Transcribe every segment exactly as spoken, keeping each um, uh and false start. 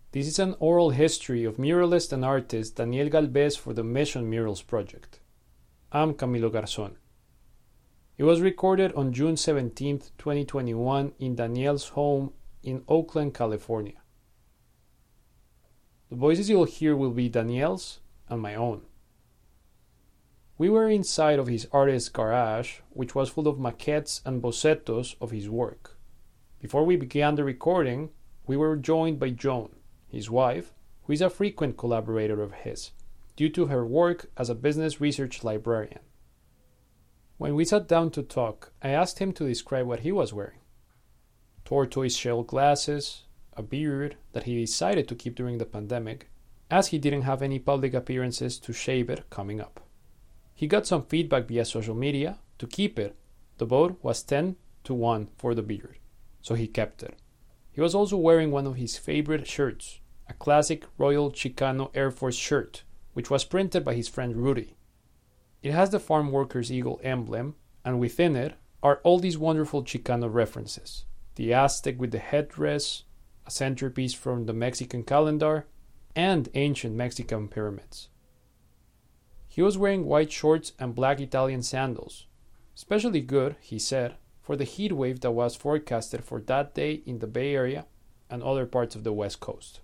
This is an oral history of muralist and artist Daniel Galvez for the Mission Murals Project. I'm Camilo Garzón. It was recorded on June seventeenth, twenty twenty-one in Daniel's home in Oakland, California. The voices you'll hear will be Daniel's and my own. We were inside of his artist's garage, which was full of maquettes and bocetos of his work. Before we began the recording, we were joined by Joan, his wife, who is a frequent collaborator of his, due to her work as a business research librarian. When we sat down to talk, I asked him to describe what he was wearing. Tortoise shell glasses, a beard that he decided to keep during the pandemic, as he didn't have any public appearances to shave it coming up. He got some feedback via social media to keep it. The vote was ten to one for the beard, so he kept it. He was also wearing one of his favorite shirts, a classic Royal Chicano Air Force shirt, which was printed by his friend Rudy. It has the farm worker's eagle emblem, and within it are all these wonderful Chicano references. The Aztec with the headdress, a centerpiece from the Mexican calendar, and ancient Mexican pyramids. He was wearing white shorts and black Italian sandals, especially good, he said, for the heat wave that was forecasted for that day in the Bay Area and other parts of the West Coast.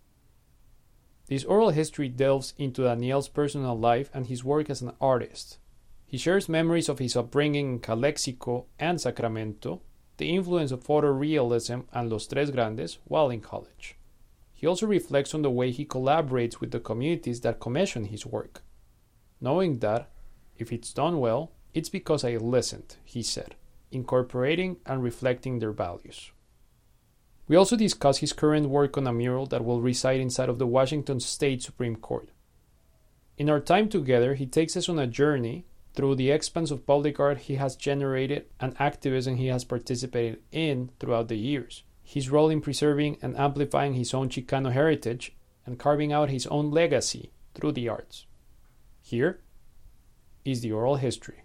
This oral history delves into Daniel's personal life and his work as an artist. He shares memories of his upbringing in Calexico and Sacramento, the influence of photorealism and Los Tres Grandes while in college. He also reflects on the way he collaborates with the communities that commission his work, knowing that, if it's done well, it's because I listened, he said, incorporating and reflecting their values. We also discuss his current work on a mural that will reside inside of the Washington State Supreme Court. In our time together, he takes us on a journey through the expanse of public art he has generated and activism he has participated in throughout the years, his role in preserving and amplifying his own Chicano heritage, and carving out his own legacy through the arts. Here is the oral history.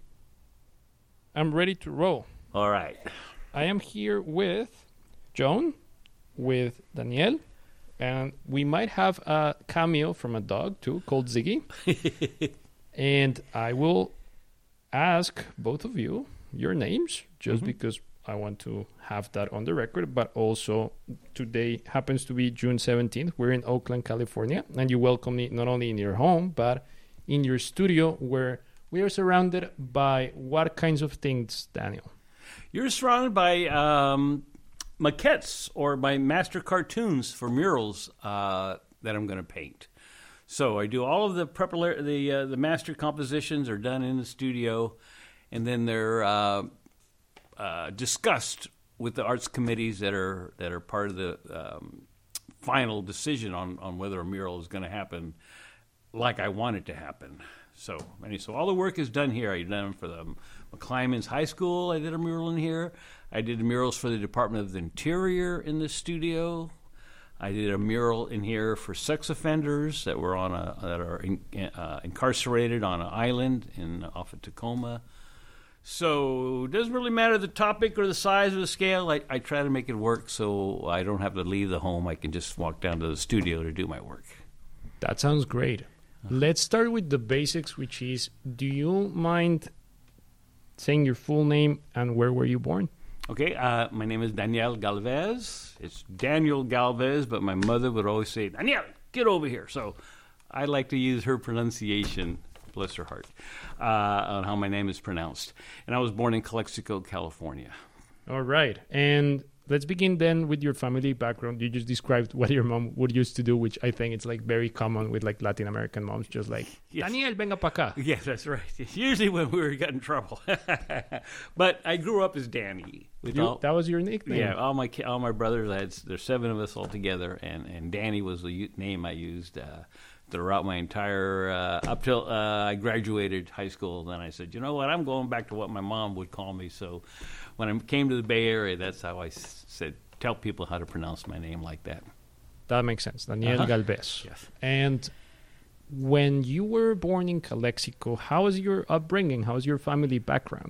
I'm ready to roll. All right. I am here with Joan, with Daniel, and we might have a cameo from a dog too, called Ziggy. And I will ask both of you your names, just mm-hmm. because I want to have that on the record, but also today happens to be June seventeenth. We're in Oakland, California, and you welcome me not only in your home, but in your studio, where we are surrounded by what kinds of things, Daniel? You're surrounded by um, maquettes or by master cartoons for murals uh, that I'm going to paint. So I do all of the prepar- the uh, the master compositions are done in the studio, and then they're uh, uh, discussed with the arts committees that are that are part of the um, final decision on, on whether a mural is going to happen like I want it to happen. So, anyway, so all the work is done here. I've done them for the McClymonds High School. I did a mural in here. I did murals for the Department of the Interior in the studio. I did a mural in here for sex offenders that were on a that are in, uh, incarcerated on an island in off of Tacoma. So it doesn't really matter the topic or the size or the scale. I, I try to make it work so I don't have to leave the home. I can just walk down to the studio to do my work. That sounds great. Let's start with the basics, which is, do you mind saying your full name and where were you born? Okay, uh, my name is Daniel Galvez. It's Daniel Galvez, but my mother would always say, Daniel, get over here. So I like to use her pronunciation, bless her heart, uh, on how my name is pronounced. And I was born in Calexico, California. All right. And let's begin then with your family background. You just described what your mom would used to do, which I think it's like very common with like Latin American moms, just like, yes. Daniel, venga pa acá. Yes, that's right. It's usually when we were getting in trouble. But I grew up as Danny. With you, all, that was your nickname? Yeah, all my all my brothers, I had, there's seven of us all together, and, and Danny was the name I used uh, throughout my entire, uh, up till uh, I graduated high school. Then I said, you know what, I'm going back to what my mom would call me. So when I came to the Bay Area, that's how I s- said, tell people how to pronounce my name like that. That makes sense. Daniel uh-huh. Galvez. Yes. And when you were born in Calexico, how was your upbringing? How was your family background?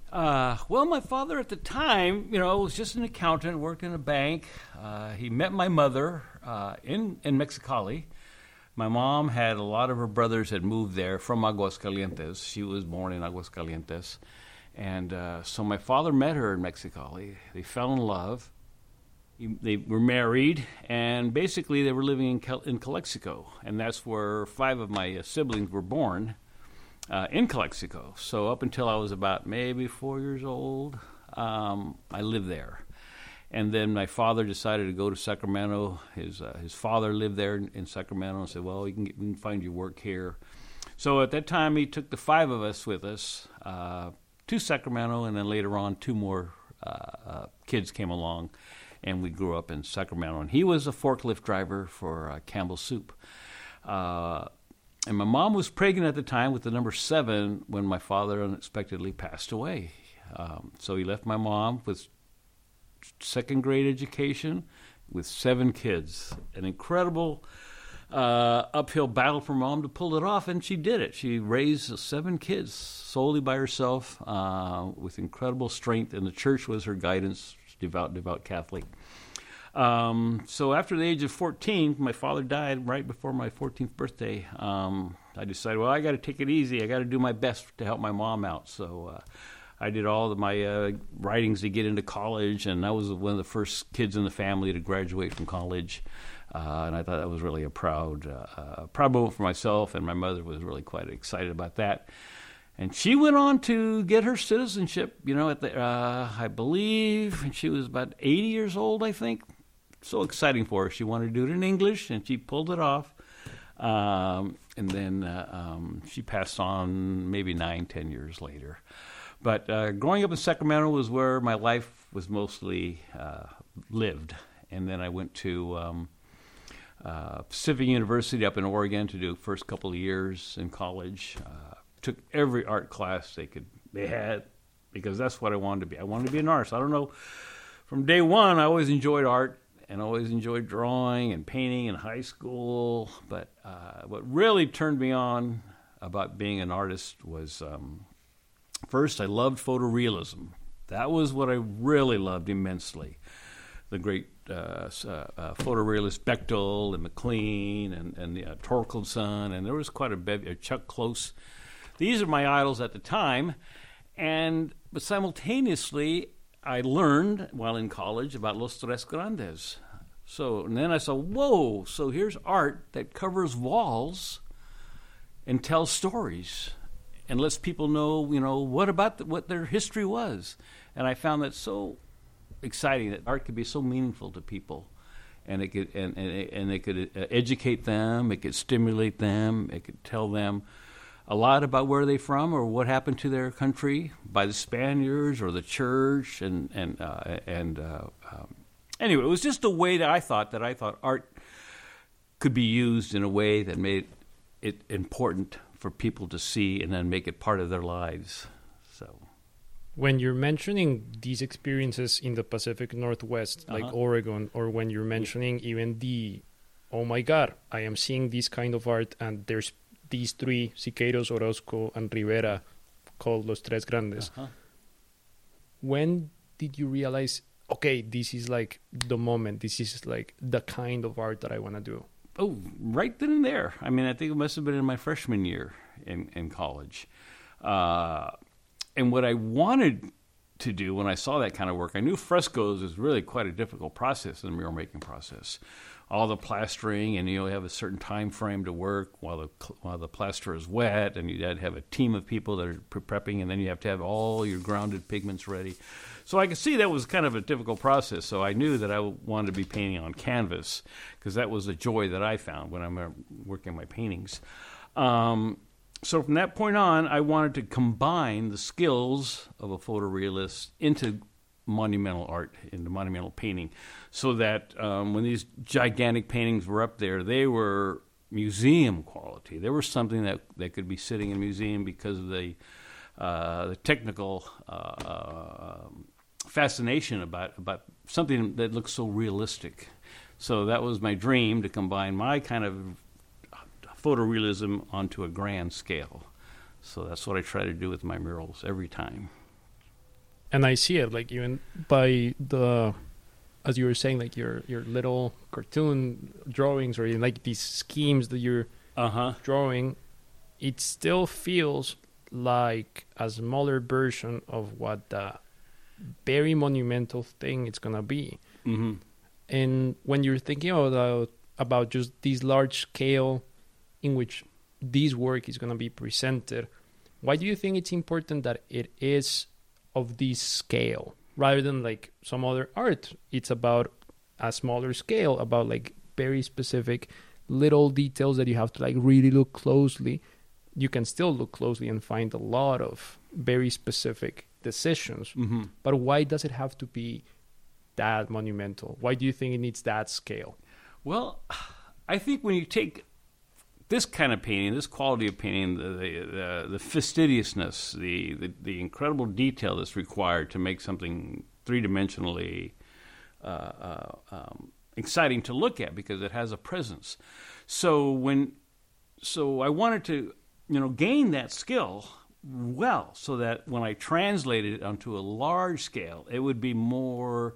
Uh, well, my father at the time, you know, was just an accountant, worked in a bank. Uh, he met my mother uh, in, in Mexicali. My mom had a lot of her brothers had moved there from Aguascalientes. She was born in Aguascalientes. And uh, so my father met her in Mexicali. They fell in love. He, they were married, and basically they were living in, Cal- in Calexico. And that's where five of my uh, siblings were born, uh, in Calexico. So up until I was about maybe four years old, um, I lived there. And then my father decided to go to Sacramento. His uh, his father lived there in, in Sacramento and said, well, you can, get, you can find your work here. So at that time, he took the five of us with us uh, to Sacramento, and then later on, two more uh, uh, kids came along, and we grew up in Sacramento. And he was a forklift driver for uh, Campbell Soup. Uh, and my mom was pregnant at the time with the number seven when my father unexpectedly passed away. Um, so he left my mom with second grade education with seven kids. An incredible uh, uphill battle for mom to pull it off, and she did it. She raised seven kids solely by herself uh, with incredible strength, and the church was her guidance, devout, devout Catholic. Um, so after the age of fourteen, my father died right before my fourteenth birthday. Um, I decided, well, I got to take it easy. I got to do my best to help my mom out. So uh, I did all of my uh, writings to get into college, and I was one of the first kids in the family to graduate from college. Uh, and I thought that was really a proud, uh, uh, proud moment for myself, and my mother was really quite excited about that. And she went on to get her citizenship, you know, at the, uh, I believe, and she was about eighty years old, I think. So exciting for her. She wanted to do it in English, and she pulled it off. Um, and then uh, um, she passed on maybe nine, ten years later. But uh, growing up in Sacramento was where my life was mostly uh, lived. And then I went to um, uh, Pacific University up in Oregon to do the first couple of years in college. Uh, took every art class they could they had, because that's what I wanted to be. I wanted to be an artist. I don't know. From day one, I always enjoyed art and always enjoyed drawing and painting in high school. But uh, what really turned me on about being an artist was, um, first, I loved photorealism. That was what I really loved immensely. The great uh, uh, uh, photorealist Bechtel and McLean and, and the, uh, Torkelson, and there was quite a bevy, uh, Chuck Close. These are my idols at the time, and but simultaneously, I learned while in college about Los Tres Grandes. So, and then I saw, whoa, so here's art that covers walls and tells stories and lets people know, you know, what about the, what their history was. And I found that so exciting, that art could be so meaningful to people, and it could and and, and it could educate them, it could stimulate them, it could tell them a lot about where they're from or what happened to their country by the Spaniards or the church, and and uh, and uh, um, anyway, it was just a way that I thought that I thought art could be used in a way that made it important for people to see and then make it part of their lives. So, when you're mentioning these experiences in the Pacific Northwest, like uh-huh. Oregon, or when you're mentioning even the, oh my God, I am seeing this kind of art, and there's these three, Siqueiros, Orozco, and Rivera, called Los Tres Grandes. Uh-huh. When did you realize, okay, this is like the moment, this is like the kind of art that I want to do? Oh, right then and there. I mean, I think it must have been in my freshman year in, in college. Uh, and what I wanted to do when I saw that kind of work, I knew frescoes is really quite a difficult process in the mural making process. All the plastering, and you know, have a certain time frame to work while the while the plaster is wet, and you had to have a team of people that are prepping, and then you have to have all your grounded pigments ready. So I could see that was kind of a difficult process. So I knew that I wanted to be painting on canvas, because that was the joy that I found when I'm working my paintings. Um, so from that point on, I wanted to combine the skills of a photorealist into monumental art, into monumental painting, so that um, when these gigantic paintings were up there, they were museum quality. They were something that, that could be sitting in a museum because of the uh, the technical uh, uh, fascination about about something that looks so realistic. So that was my dream, to combine my kind of photorealism onto a grand scale. So that's what I try to do with my murals every time. And I see it, like, even by the, as you were saying, like your your little cartoon drawings or even like these schemes that you're Uh-huh. drawing, it still feels like a smaller version of what the very monumental thing it's gonna be. Mm-hmm. And when you're thinking about about just this large scale in which this work is gonna be presented, why do you think it's important that it is of this scale rather than like some other art? It's about a smaller scale, about like very specific little details that you have to like really look closely. You can still look closely and find a lot of very specific decisions. Mm-hmm. But why does it have to be that monumental? Why do you think it needs that scale? Well, I think when you take this kind of painting, this quality of painting, the the, the, the fastidiousness, the, the the incredible detail that's required to make something three-dimensionally uh, uh, um, exciting to look at, because it has a presence. So when, so I wanted to, you know, gain that skill well, so that when I translated it onto a large scale, it would be more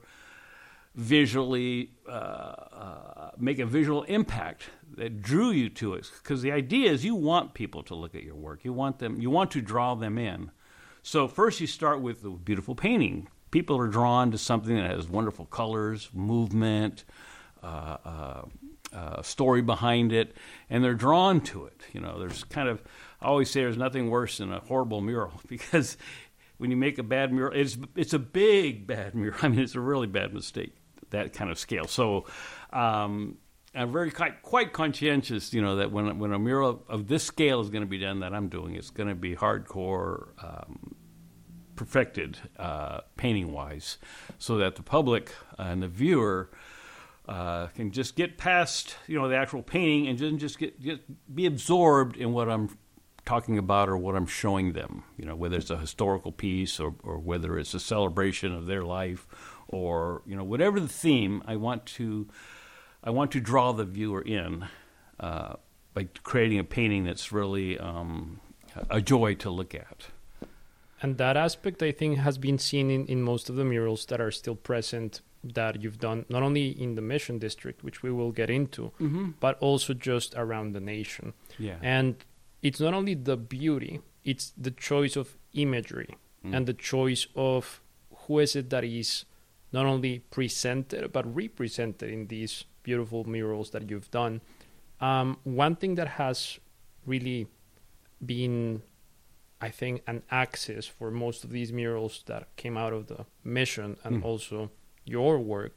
visually uh, uh, make a visual impact that drew you to it. Because the idea is you want people to look at your work. You want them. You want to draw them in. So first you start with the beautiful painting. People are drawn to something that has wonderful colors, movement, uh, uh, uh, story behind it, and they're drawn to it. You know, there's kind of, I always say there's nothing worse than a horrible mural, because when you make a bad mural, it's it's a big bad mural. I mean, it's a really bad mistake, that kind of scale. So um, I'm very quite, quite conscientious, you know, that when when a mural of this scale is going to be done, that I'm doing, it's going to be hardcore, um, perfected uh, painting-wise, so that the public and the viewer uh, can just get past, you know, the actual painting and just just get, get be absorbed in what I'm talking about or what I'm showing them. You know, whether it's a historical piece or or whether it's a celebration of their life, or, you know, whatever the theme. I want to I want to draw the viewer in uh, by creating a painting that's really um, a joy to look at. And that aspect, I think, has been seen in, in most of the murals that are still present that you've done, not only in the Mission District, which we will get into, Mm-hmm. but also just around the nation. Yeah. And it's not only the beauty, it's the choice of imagery Mm. and the choice of who is it that is not only presented, but represented in these beautiful murals that you've done. Um, one thing that has really been, I think, an axis for most of these murals that came out of the Mission and Mm. also your work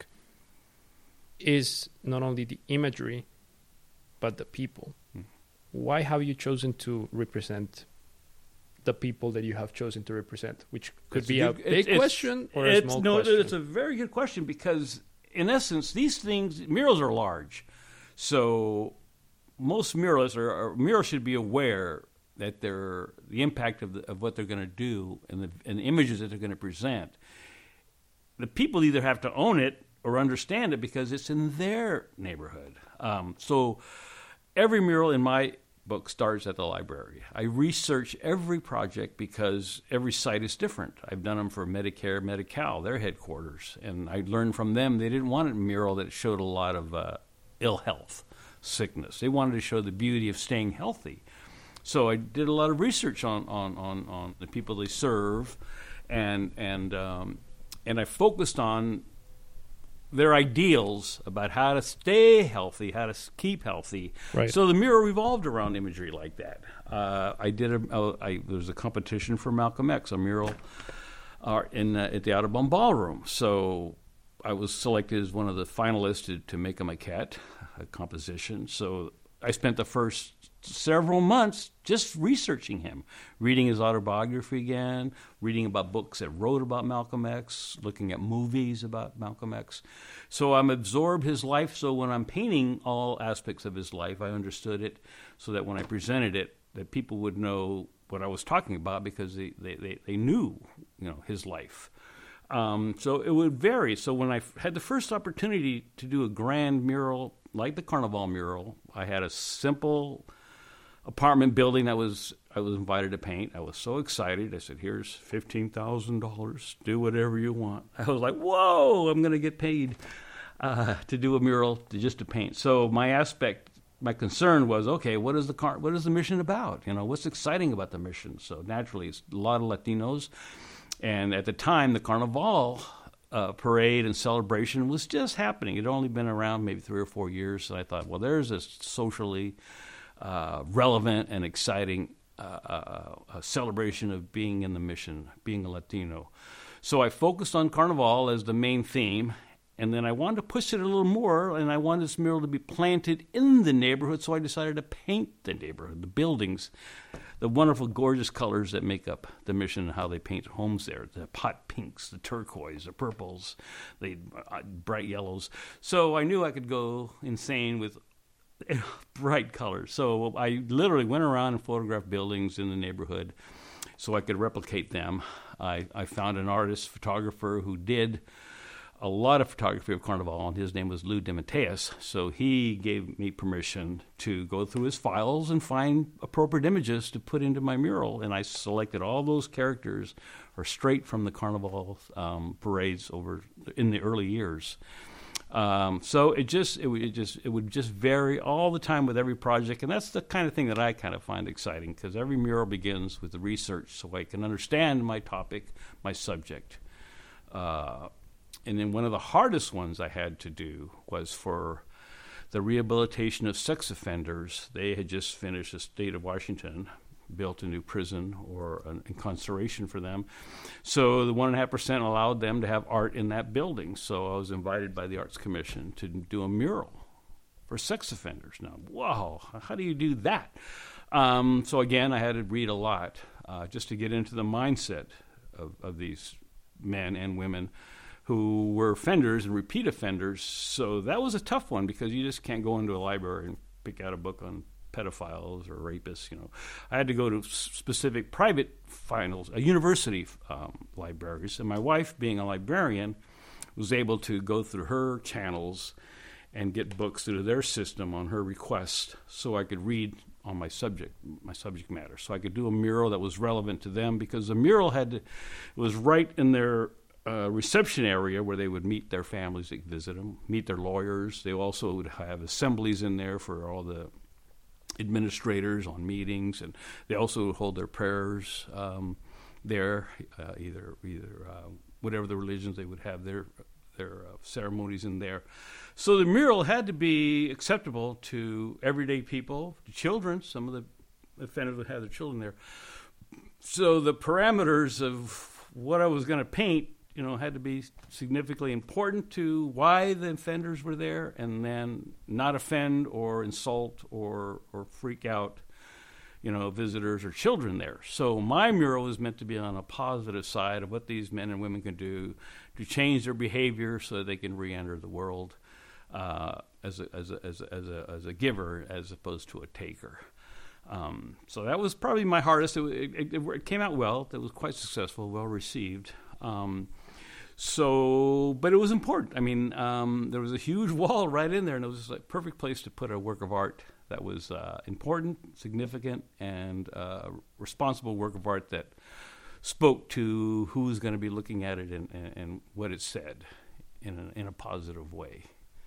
is not only the imagery, but the people. Mm. Why have you chosen to represent the people that you have chosen to represent? Which could It's be a a good- big it's- question or a it's, small no, question. it's a very good question, because in essence, these things, murals are large. So most muralists or, or murals should be aware that they're the impact of, the, of what they're going to do and the, and the images that they're going to present. The people either have to own it or understand it because it's in their neighborhood. Um, so every mural in my book starts at the library. I research every project because every site is different. I've done them for Medicare, Medi-Cal, their headquarters, and I learned from them they didn't want a mural that showed a lot of uh, ill health, sickness. They wanted to show the beauty of staying healthy. So I did a lot of research on on, on, on the people they serve, and and um, and I focused on their ideals about how to stay healthy, how to s- keep healthy. Right. So the mural revolved around imagery like that. Uh, I did a, a I, there was a competition for Malcolm X, a mural uh, in uh, at the Audubon Ballroom. So I was selected as one of the finalists to, to make a maquette, a composition. So I spent the first several months just researching him, reading his autobiography again, reading about books that wrote about Malcolm X, looking at movies about Malcolm X. So I'm absorbed his life, so when I'm painting all aspects of his life, I understood it so that when I presented it, that people would know what I was talking about because they, they, they, they knew, you know, his life. Um, so it would vary. So when I f- had the first opportunity to do a grand mural like the Carnival mural, I had a simple apartment building that was I was invited to paint. I was so excited. I said, here's fifteen thousand dollars. Do whatever you want. I was like, whoa, I'm going to get paid uh, to do a mural, to just to paint. So my aspect, my concern was, okay, what is the car, what is the mission about? You know, what's exciting about the mission? So naturally, it's a lot of Latinos. And at the time, the Carnival uh, parade and celebration was just happening. It had only been around maybe three or four years. So I thought, well, there's a socially uh, relevant and exciting uh, uh, a celebration of being in the mission, being a Latino. So I focused on Carnival as the main theme, and then I wanted to push it a little more, and I wanted this mural to be planted in the neighborhood, so I decided to paint the neighborhood, the buildings, the wonderful, gorgeous colors that make up the mission and how they paint homes there, the pot pinks, the turquoise, the purples, the uh, bright yellows. So I knew I could go insane with bright colors. So I literally went around and photographed buildings in the neighborhood so I could replicate them. I, I found an artist, photographer, who did a lot of photography of Carnival, and his name was Lou DeMatteis. So he gave me permission to go through his files and find appropriate images to put into my mural, and I selected all those characters are straight from the Carnival um, parades over in the early years. Um, so it just it would it just it would just vary all the time with every project, and that's the kind of thing that I kind of find exciting, because every mural begins with the research, so I can understand my topic, my subject. Uh, and then one of the hardest ones I had to do was for the rehabilitation of sex offenders. They had just finished, the state of Washington built a new prison or an incarceration for them. So the one and a half percent allowed them to have art in that building. So I was invited by the Arts Commission to do a mural for sex offenders. Now, wow, how do you do that? Um, so again, I had to read a lot uh, just to get into the mindset of, of these men and women who were offenders and repeat offenders. So that was a tough one, because you just can't go into a library and pick out a book on pedophiles or rapists. You know, I had to go to specific private finals, uh, university um, libraries, and my wife, being a librarian, was able to go through her channels and get books through their system on her request, so I could read on my subject, my subject matter, so I could do a mural that was relevant to them, because the mural had to, it was right in their uh, reception area where they would meet their families that visit them, meet their lawyers. They also would have assemblies in there for all the administrators on meetings, and they also hold their prayers um, there, uh, either either uh, whatever the religions they would have their their uh, ceremonies in there. So the mural had to be acceptable to everyday people, to children. Some of the offenders would have their children there. So the parameters of what I was going to paint, you know, had to be significantly important to why the offenders were there, and then not offend or insult or or freak out, you know, visitors or children there. So my mural is meant to be on a positive side of what these men and women can do to change their behavior so that they can re-enter the world uh, as a as a as a as a as a giver as opposed to a taker. Um, so that was probably my hardest. It, it, it came out well. It was quite successful, well received. Um, So, but it was important. I mean, um, there was a huge wall right in there, and it was a perfect place to put a work of art that was uh, important, significant, and uh, responsible work of art that spoke to who was going to be looking at it and, and, and what it said in a, in a positive way.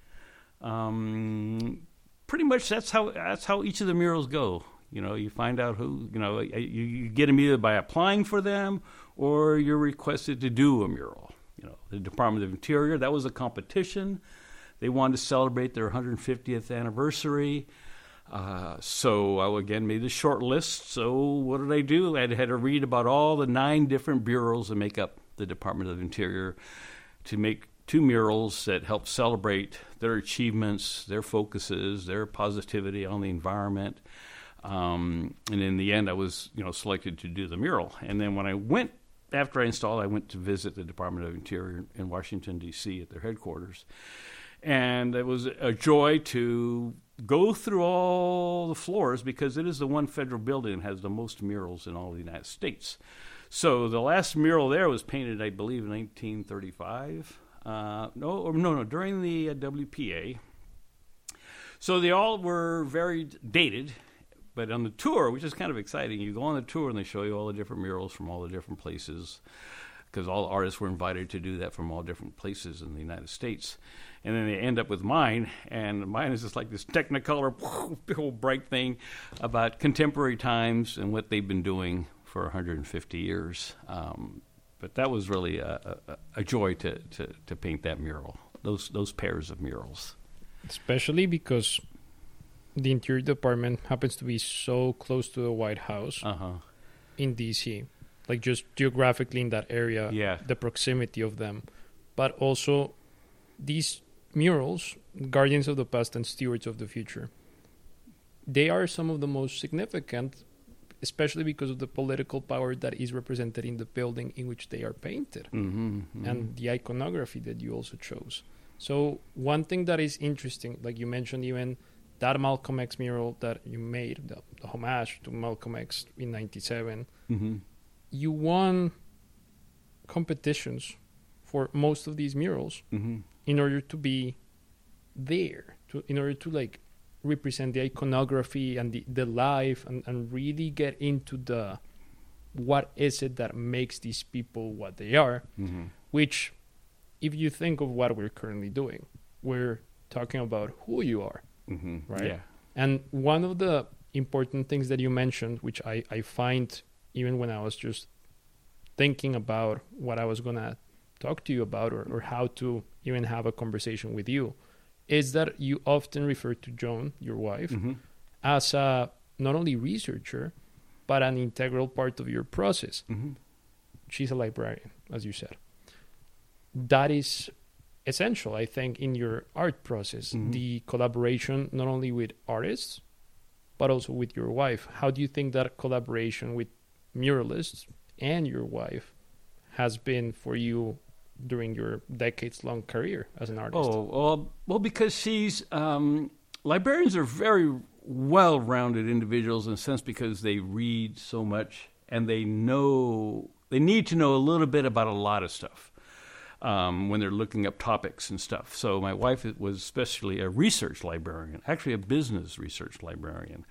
Um, pretty much that's how that's how each of the murals go. You know, you find out who, you know, you, you get them either by applying for them or you're requested to do a mural. You know, the Department of Interior, that was a competition. They wanted to celebrate their one hundred fiftieth anniversary. Uh, so I, again, made a short list. So what did I do? I had, had to read about all the nine different bureaus that make up the Department of Interior to make two murals that help celebrate their achievements, their focuses, their positivity on the environment. Um, and in the end, I was, you know, selected to do the mural. And then when I went After I installed, I went to visit the Department of Interior in Washington, D C at their headquarters. And it was a joy to go through all the floors, because it is the one federal building that has the most murals in all of the United States. So the last mural there was painted, I believe, in nineteen thirty-five. Uh, no, or no, no, during the uh, W P A. So they all were very dated, but on the tour, which is kind of exciting, you go on the tour and they show you all the different murals from all the different places, because all artists were invited to do that from all different places in the United States. And then they end up with mine, and mine is just like this Technicolor, big old bright thing about contemporary times and what they've been doing for one hundred fifty years. Um, but that was really a, a, a joy to, to, to paint that mural, those those pairs of murals. Especially because the Interior Department happens to be so close to the White House Uh-huh. in D C, like just geographically in that area, Yeah. the proximity of them. But also these murals, Guardians of the Past and Stewards of the Future, they are some of the most significant, especially because of the political power that is represented in the building in which they are painted, Mm-hmm, mm-hmm. and the iconography that you also chose. So one thing that is interesting, like you mentioned, even that Malcolm X mural that you made, the, the homage to Malcolm X in ninety-seven, Mm-hmm. you won competitions for most of these murals Mm-hmm. in order to be there, to in order to like represent the iconography and the, the life and, and really get into the what is it that makes these people what they are, Mm-hmm. which if you think of what we're currently doing, we're talking about who you are. Mm-hmm. Right? Yeah. And one of the important things that you mentioned, which I, I find even when I was just thinking about what I was going to talk to you about, or, or how to even have a conversation with you, is that you often refer to Joan, your wife, Mm-hmm. as a not only researcher, but an integral part of your process. Mm-hmm. She's a librarian, as you said. That is essential, I think, in your art process, Mhm. the collaboration not only with artists, but also with your wife. How do you think that collaboration with muralists and your wife has been for you during your decades-long career as an artist? Oh, well, well, because she's, um, librarians are very well-rounded individuals in a sense because they read so much and they know, they need to know a little bit about a lot of stuff. Um, when they're looking up topics and stuff. So my wife was especially a research librarian, actually a business research librarian.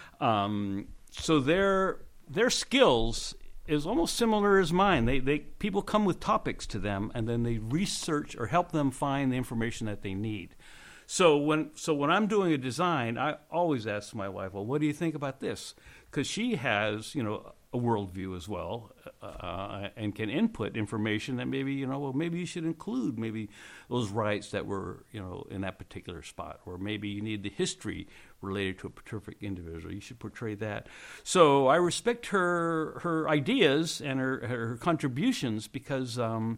Um, so their their skills is almost similar as mine. They they people come with topics to them, and then they research or help them find the information that they need. So when so when I'm doing a design, I always ask my wife, "Well, what do you think about this?" Because she has, you know, a worldview as well, uh, and can input information that maybe, you know, well, maybe you should include maybe those rights that were, you know, in that particular spot, or maybe you need the history related to a particular individual. You should portray that. So I respect her her ideas and her her contributions because um,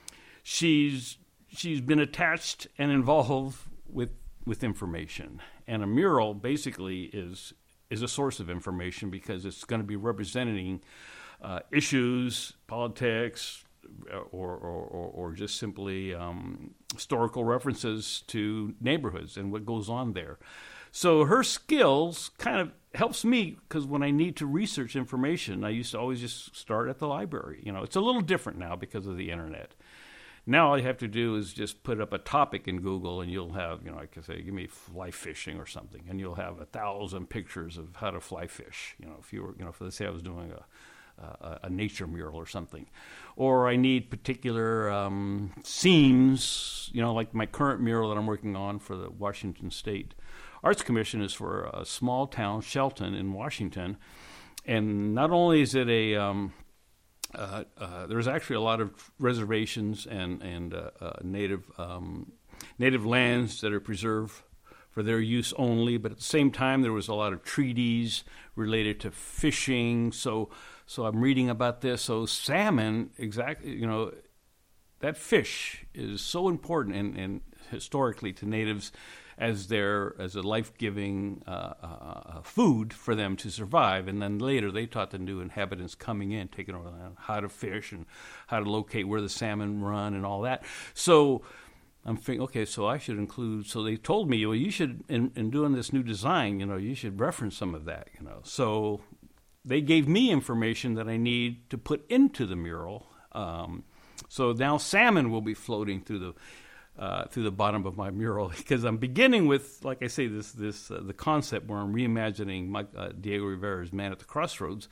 she's she's been attached and involved with with information, and a mural basically is. is a source of information because it's going to be representing uh, issues, politics, or, or, or, or just simply um, historical references to neighborhoods and what goes on there. So her skills kind of helps me because when I need to research information, I used to always just start at the library. You know, it's a little different now because of the internet. Now all you have to do is just put up a topic in Google, and you'll have, you know, like I say, give me fly fishing or something, and you'll have a thousand pictures of how to fly fish. You know, if you were, you know, if let's say I was doing a, a, a nature mural or something, or I need particular um, themes. You know, like my current mural that I'm working on for the Washington State Arts Commission is for a small town, Shelton, in Washington, and not only is it a um, Uh, uh, there's actually a lot of reservations and and uh, uh, native um, native lands that are preserved for their use only. But at the same time, there was a lot of treaties related to fishing. So so I'm reading about this. So salmon, exactly, you know, that fish is so important and, and historically to natives as their as a life-giving uh, uh, food for them to survive. And then later they taught the new inhabitants coming in, taking over the land, how to fish and how to locate where the salmon run and all that. So I'm thinking, okay, so I should include, so they told me, well, you should, in, in doing this new design, you know, you should reference some of that, you know. So they gave me information that I need to put into the mural. Um, so now salmon will be floating through the uh, through the bottom of my mural, because I'm beginning with, like I say, this this uh, the concept where I'm reimagining my, uh, Diego Rivera's Man at the Crossroads.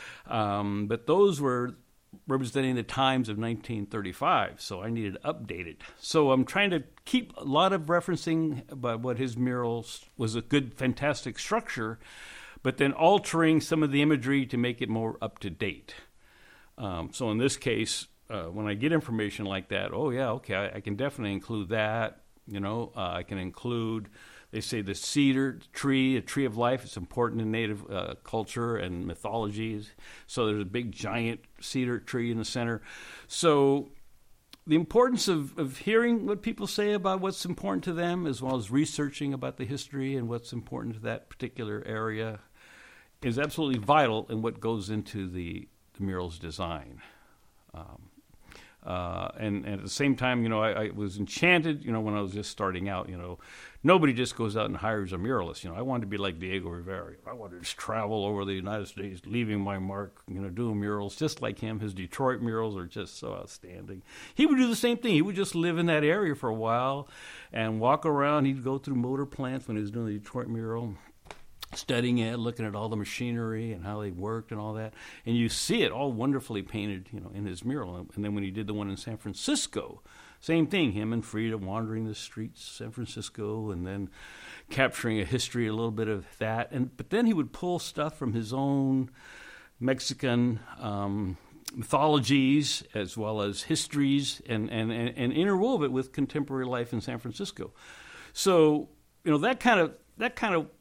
Um, but those were representing the times of nineteen thirty-five, so I needed to update it. So I'm trying to keep a lot of referencing about what his murals was a good, fantastic structure, but then altering some of the imagery to make it more up to date. Um, so in this case, uh, when I get information like that, oh yeah, okay, I, I can definitely include that. You know, uh, I can include, they say the cedar tree, a tree of life. It's important in Native uh, culture and mythologies. So there's a big giant cedar tree in the center. So the importance of, of hearing what people say about what's important to them, as well as researching about the history and what's important to that particular area, is absolutely vital in what goes into the, the mural's design. Um, Uh, and, and at the same time, you know, I, I was enchanted, you know, when I was just starting out, you know, nobody just goes out and hires a muralist. You know, I wanted to be like Diego Rivera. I wanted to just travel over the United States, leaving my mark, you know, doing murals just like him. His Detroit murals are just so outstanding. He would do the same thing. He would just live in that area for a while and walk around. He'd go through motor plants when he was doing the Detroit mural, studying it, looking at all the machinery and how they worked and all that. And you see it all wonderfully painted, you know, in his mural. And then when he did the one in San Francisco, same thing, him and Frida wandering the streets of San Francisco and then capturing a history, a little bit of that. And but then he would pull stuff from his own Mexican um, mythologies as well as histories and, and, and, and interwove it with contemporary life in San Francisco. So, you know, that kind of that kind of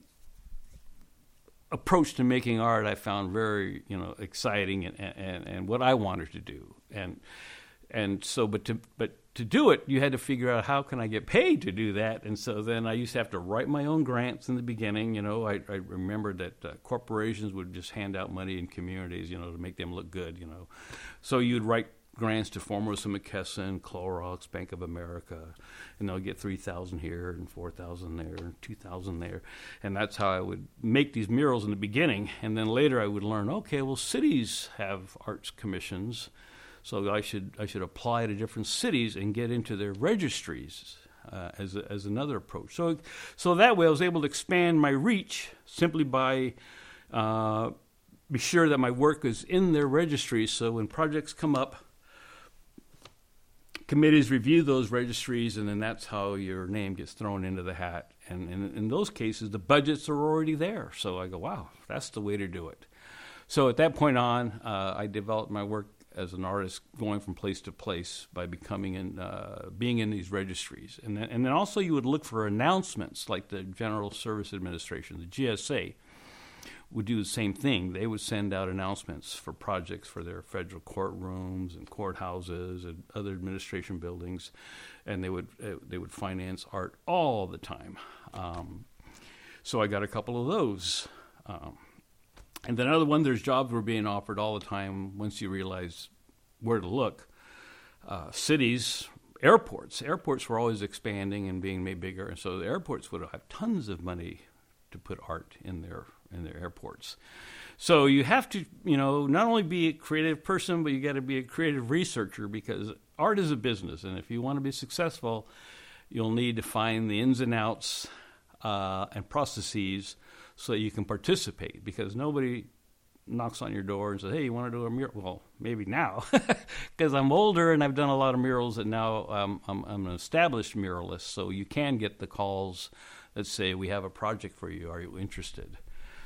approach to making art I found very, you know, exciting and, and, and what I wanted to do. And and so but to but to do it, you had to figure out how can I get paid to do that. And so then I used to have to write my own grants in the beginning. You know, I, I remembered that uh, corporations would just hand out money in communities, you know, to make them look good, you know. So you'd write grants to Formosa McKesson, Clorox, Bank of America, and they'll get three thousand here and four thousand there and two thousand there. And that's how I would make these murals in the beginning. And then later I would learn, okay, well, cities have arts commissions, so I should I should apply to different cities and get into their registries uh, as a, as another approach. So so that way I was able to expand my reach simply by uh, be sure that my work is in their registries. So when projects come up, committees review those registries, and then that's how your name gets thrown into the hat. And, and in those cases, the budgets are already there. So I go, wow, that's the way to do it. So at that point on, uh, I developed my work as an artist going from place to place by becoming in, uh, being in these registries. And then, and then also you would look for announcements like the General Service Administration, the G S A, would do the same thing. They would send out announcements for projects for their federal courtrooms and courthouses and other administration buildings, and they would uh, they would finance art all the time. Um, so I got a couple of those. Um, and then another one, there's jobs were being offered all the time once you realize where to look. Uh, cities, airports. Airports were always expanding and being made bigger, and so the airports would have tons of money to put art in their in their airports. So you have to, you know, not only be a creative person, but you got to be a creative researcher, because art is a business, and if you want to be successful, you'll need to find the ins and outs uh, and processes so that you can participate, because nobody knocks on your door and says, hey, you want to do a mural? Well, maybe now, because I'm older and I've done a lot of murals, and now um, I'm, I'm an established muralist, so you can get the calls that say, we have a project for you, are you interested?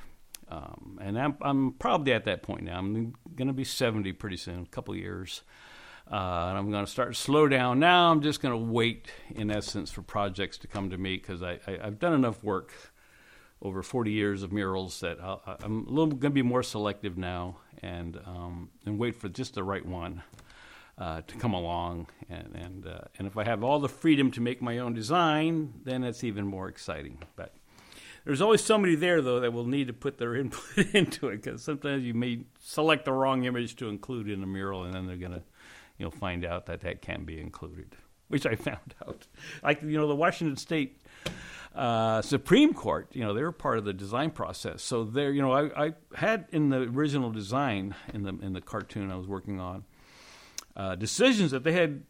Um, and I'm, I'm probably at that point now. I'm going to be seventy pretty soon, a couple years. Uh, and I'm going to start to slow down. Now I'm just going to wait, in essence, for projects to come to me, because I, I, I've done enough work over forty years of murals that I'll, I'm a little going to be more selective now, and um, and wait for just the right one uh, to come along. And and, uh, and if I have all the freedom to make my own design, then it's even more exciting. But there's always somebody there, though, that will need to put their input into it, because sometimes you may select the wrong image to include in a mural, and then they're going to, you know, find out that that can be included, which I found out. Like, you know, the Washington State uh, Supreme Court, you know, they were part of the design process. So there, you know, I, I had in the original design, in the in the cartoon I was working on, uh, decisions that they had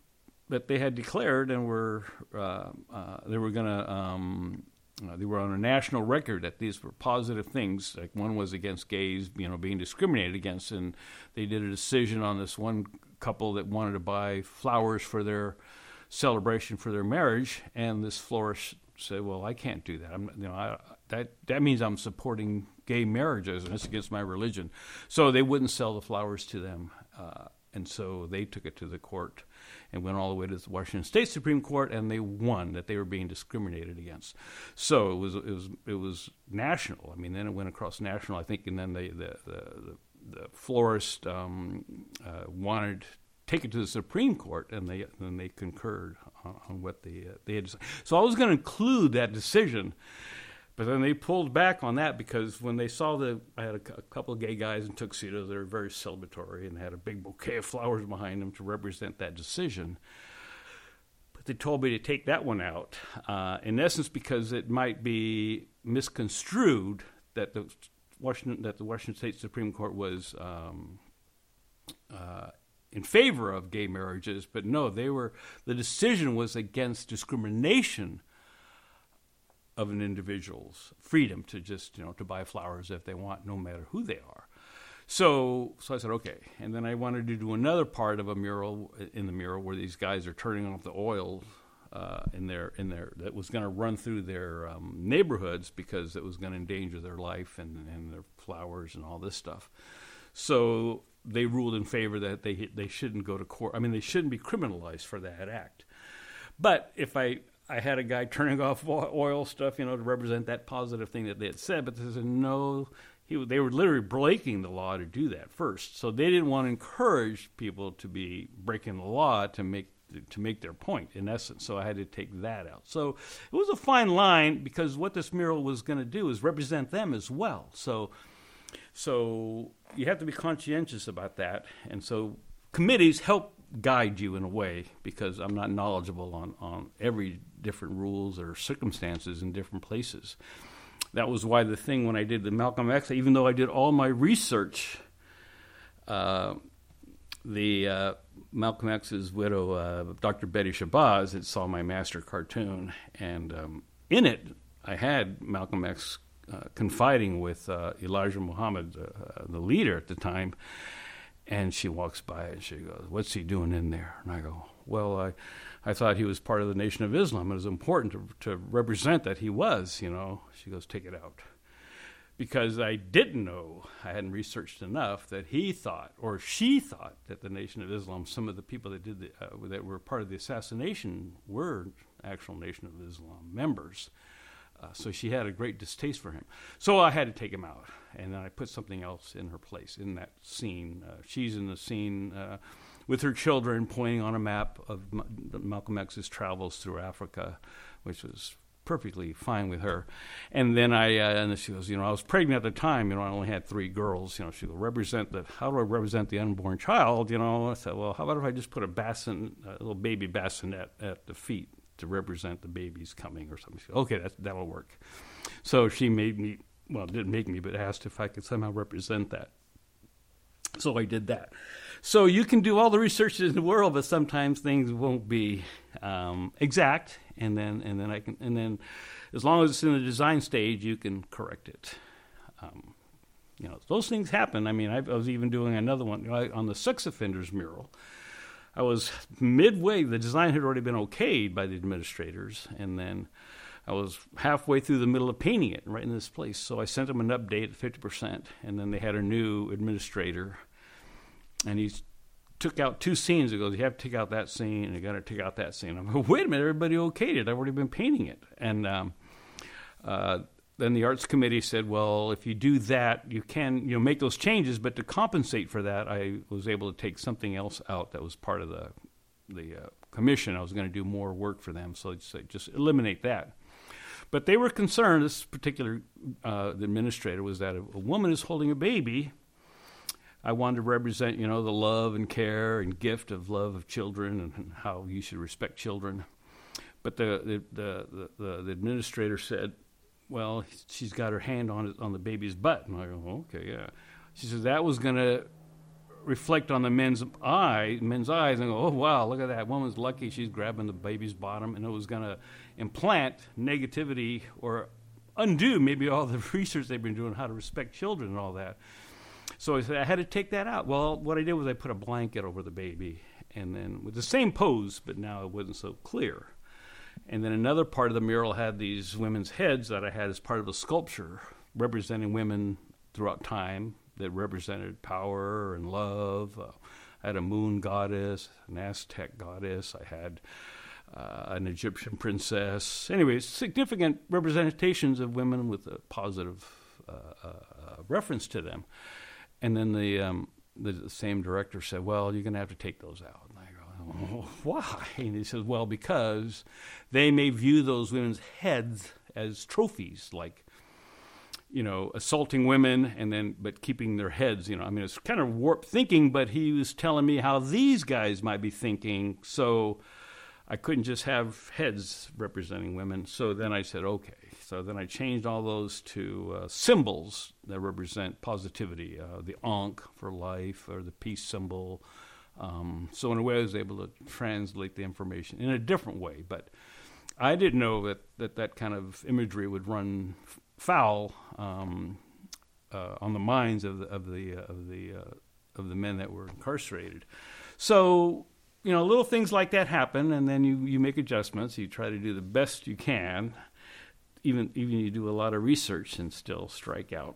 that they had declared and were uh, uh, they were going to um, uh, they were on a national record that these were positive things. Like one was against gays, you know, being discriminated against, and they did a decision on this one couple that wanted to buy flowers for their celebration for their marriage, and this florist said, "Well, I can't do that. I'm, you know, I, that that means I'm supporting gay marriages, and it's against my religion." So they wouldn't sell the flowers to them, uh, and so they took it to the court and went all the way to the Washington State Supreme Court, and they won that they were being discriminated against. So it was it was it was national. I mean, then it went across national, I think, and then they, the the the, the florist um, uh, wanted. Take it to the Supreme Court, and they and they concurred on, on what they uh, they had decided. So I was going to include that decision, but then they pulled back on that because when they saw that I had a, a couple of gay guys in tuxedos, they were very celebratory and had a big bouquet of flowers behind them to represent that decision. But they told me to take that one out, uh, in essence, because it might be misconstrued that the Washington that the Washington State Supreme Court was. Um, uh, in favor of gay marriages, but no, they were, the decision was against discrimination of an individual's freedom to just, you know, to buy flowers if they want, no matter who they are. So, so I said, okay. And then I wanted to do another part of a mural, in the mural, where these guys are turning off the oil uh, in their, in their, that was going to run through their um, neighborhoods because it was going to endanger their life and, and their flowers and all this stuff. So they ruled in favor that they they shouldn't go to court. I mean, they shouldn't be criminalized for that act. But if I, I had a guy turning off oil stuff, you know, to represent that positive thing that they had said, but they said no, he, they were literally breaking the law to do that first. So they didn't want to encourage people to be breaking the law to make to make their point, in essence. So I had to take that out. So it was a fine line because what this mural was going to do is represent them as well. So. So you have to be conscientious about that. And so committees help guide you in a way because I'm not knowledgeable on, on every different rules or circumstances in different places. That was why the thing when I did the Malcolm X, even though I did all my research, uh, the uh, Malcolm X's widow, uh, Doctor Betty Shabazz, had saw my master cartoon. And um, in it, I had Malcolm X Uh, confiding with uh, Elijah Muhammad, uh, the leader at the time, and she walks by and she goes, "What's he doing in there?" And I go, "Well, I, I thought he was part of the Nation of Islam. It was important to, to represent that he was, you know." She goes, "Take it out." Because I didn't know, I hadn't researched enough, that he thought, or she thought, that the Nation of Islam, some of the people that did the, uh, that were part of the assassination were actual Nation of Islam members. Uh, so she had a great distaste for him. So I had to take him out. And then I put something else in her place in that scene. Uh, she's in the scene uh, with her children pointing on a map of M- Malcolm X's travels through Africa, which was perfectly fine with her. And then I, uh, and then she goes, you know, I was pregnant at the time. You know, I only had three girls. You know, she goes, represent the, how do I represent the unborn child? You know, I said, well, how about if I just put a bassinet, a little baby bassinet at the feet to represent the babies coming or something. She goes, okay, that, that'll work. So she made me, well, didn't make me, but asked if I could somehow represent that. So I did that. So you can do all the research in the world, but sometimes things won't be um, exact. And then, and then I can, and then, as long as it's in the design stage, you can correct it. Um, you know, those things happen. I mean, I, I was even doing another one you know, on the sex offenders mural. I was midway. The design had already been okayed by the administrators, and then I was halfway through the middle of painting it right in this place. So I sent them an update at fifty percent, and then they had a new administrator, and he took out two scenes. He goes, you have to take out that scene, and you got to take out that scene. I'm like, wait a minute, everybody okayed it. I've already been painting it. And um, uh, then the arts committee said, well, if you do that, you can you know make those changes, but to compensate for that, I was able to take something else out that was part of the the uh, commission. I was going to do more work for them, so just, just eliminate that. But they were concerned, this particular uh, the administrator, was that if a woman is holding a baby, I wanted to represent, you know, the love and care and gift of love of children and, and how you should respect children. But the the, the, the, the administrator said, well, she's got her hand on it, on the baby's butt. And I go, okay, yeah. She says that was going to reflect on the men's eye, men's eyes, and go, "Oh wow, look at that woman's lucky; she's grabbing the baby's bottom," and it was going to implant negativity or undo maybe all the research they've been doing how to respect children and all that. So I said I had to take that out. Well, what I did was I put a blanket over the baby, and then with the same pose, but now it wasn't so clear. And then another part of the mural had these women's heads that I had as part of a sculpture representing women throughout time that represented power and love. Uh, I had a moon goddess, an Aztec goddess. I had uh, an Egyptian princess. Anyways, significant representations of women with a positive uh, uh, reference to them. And then the, um, the the same director said, "Well, you're going to have to take those out." And I go, "Oh, why?" And he says, "Well, because they may view those women's heads as trophies, like, you know, assaulting women and then, but keeping their heads, you know, I mean, it's kind of warped thinking, but he was telling me how these guys might be thinking. So I couldn't just have heads representing women. So then I said, okay. So then I changed all those to uh, symbols that represent positivity, uh, the Ankh for life, or the peace symbol. Um, so in a way, I was able to translate the information in a different way. But I didn't know that that, that kind of imagery would run f- foul um, uh, on the minds of the of the uh, of the uh, of the men that were incarcerated. So, you know, little things like that happen, and then you, you make adjustments. You try to do the best you can. Even even you do a lot of research and still strike out.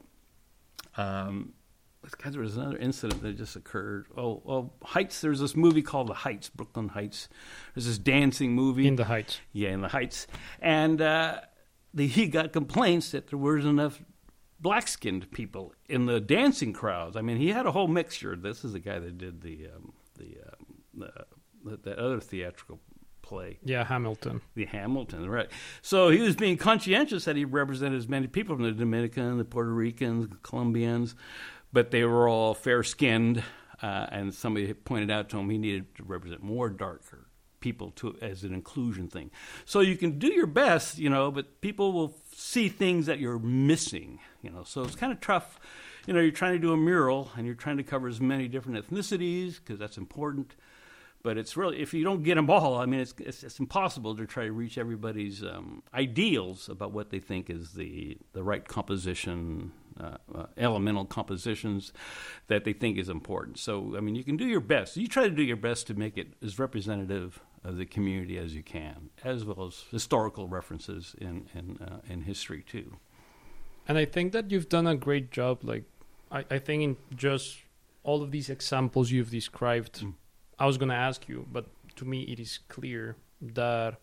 Um, because there was another incident that just occurred. Oh, oh, Heights. There's this movie called The Heights, Brooklyn Heights. There's this dancing movie in the Heights. Yeah, in the Heights, and uh, the, he got complaints that there weren't enough black-skinned people in the dancing crowds. I mean, he had a whole mixture. This is the guy that did the um, the, um, the, the that other theatrical play. Yeah, Hamilton. The Hamilton, right. So he was being conscientious that he represented as many people from the Dominican, the Puerto Ricans, the Colombians, but they were all fair-skinned, uh, and somebody pointed out to him he needed to represent more darker people to as an inclusion thing. So you can do your best, you know, but people will see things that you're missing, you know. So it's kind of tough. You know, you're trying to do a mural, and you're trying to cover as many different ethnicities, because that's important. But it's really, if you don't get them all, I mean, it's it's, it's impossible to try to reach everybody's um, ideals about what they think is the, the right composition, uh, uh, elemental compositions that they think is important. So, I mean, you can do your best. You try to do your best to make it as representative of the community as you can, as well as historical references in in, uh, in history, too. And I think that you've done a great job. Like, I, I think in just all of these examples you've described, mm. I was going to ask you, but to me it is clear that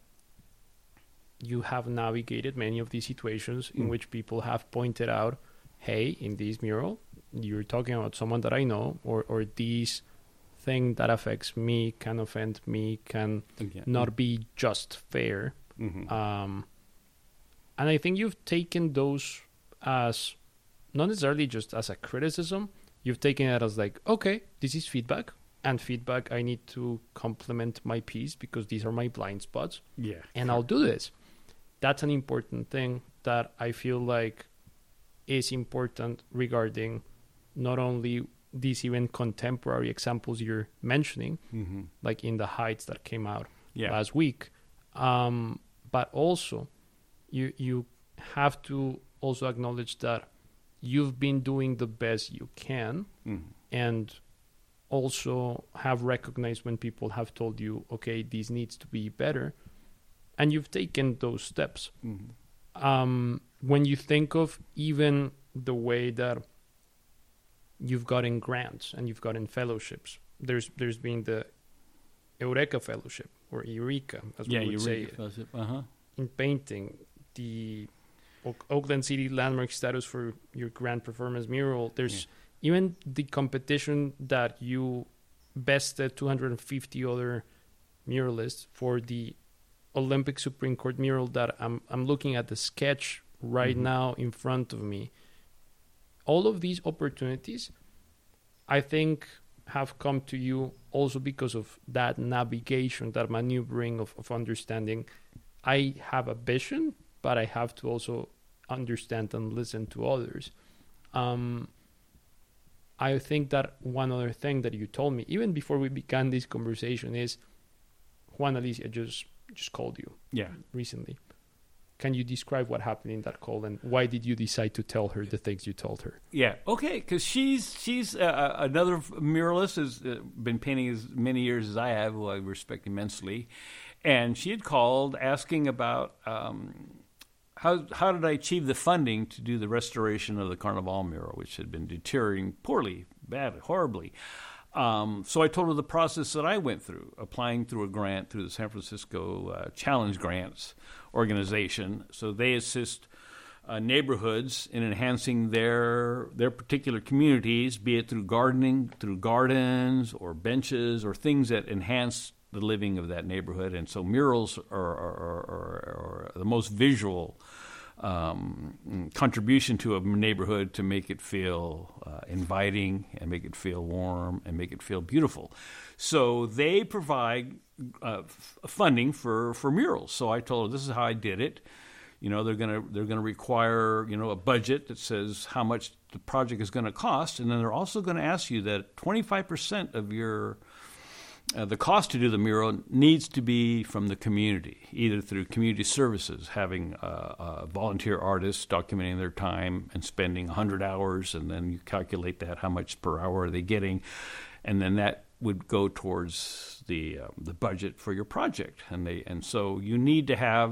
you have navigated many of these situations in mm. which people have pointed out, hey, in this mural, you're talking about someone that I know, or, or this thing that affects me, can offend me, can okay. not be just fair. Mm-hmm. Um, and I think you've taken those as not necessarily just as a criticism. You've taken it as like, okay, this is feedback. And feedback, I need to complement my piece because these are my blind spots. Yeah. And sure. I'll do this. That's an important thing that I feel like is important regarding not only these even contemporary examples you're mentioning, mm-hmm. like in the Heights that came out yeah. last week, um, but also you you have to also acknowledge that you've been doing the best you can, mm-hmm. and also have recognized when people have told you, okay, this needs to be better, and you've taken those steps. Mm-hmm. Um, when you think of even the way that you've gotten grants and you've gotten fellowships, there's there's been the Eureka Fellowship, or Eureka, as yeah, we would Eureka say it. Fellowship. Uh-huh. In painting, the Oak- Oakland City Landmark status for your grand performance mural. There's yeah. even the competition that you bested two hundred fifty other muralists for the Olympic Supreme Court mural that I'm I'm looking at the sketch right mm-hmm. now in front of me. All of these opportunities, I think, have come to you also because of that navigation, that maneuvering of, of understanding. I have a vision, but I have to also understand and listen to others. Um, I think that one other thing that you told me, even before we began this conversation, is Juan Alicia just just called you. Yeah. Recently. Can you describe what happened in that call, and why did you decide to tell her the things you told her? Yeah, okay, because she's she's uh, another muralist, has uh, been painting as many years as I have, who I respect immensely, and she had called asking about um, how how did I achieve the funding to do the restoration of the Carnival mural, which had been deteriorating poorly, badly, horribly. Um, so I told her the process that I went through, applying through a grant through the San Francisco uh, Challenge Grants organization. So they assist uh, neighborhoods in enhancing their their particular communities, be it through gardening, through gardens or benches or things that enhance the living of that neighborhood. And so murals are, are, are, are the most visual Um, contribution to a neighborhood to make it feel uh, inviting and make it feel warm and make it feel beautiful. So they provide uh, f- funding for, for murals. So I told her this is how I did it. You know, they're gonna they're gonna require you know a budget that says how much the project is going to cost, and then they're also going to ask you that twenty-five percent of your Uh, the cost to do the mural needs to be from the community, either through community services, having uh, uh, volunteer artists documenting their time and spending one hundred hours, and then you calculate that, how much per hour are they getting, and then that would go towards the uh, the budget for your project. And they and so you need to have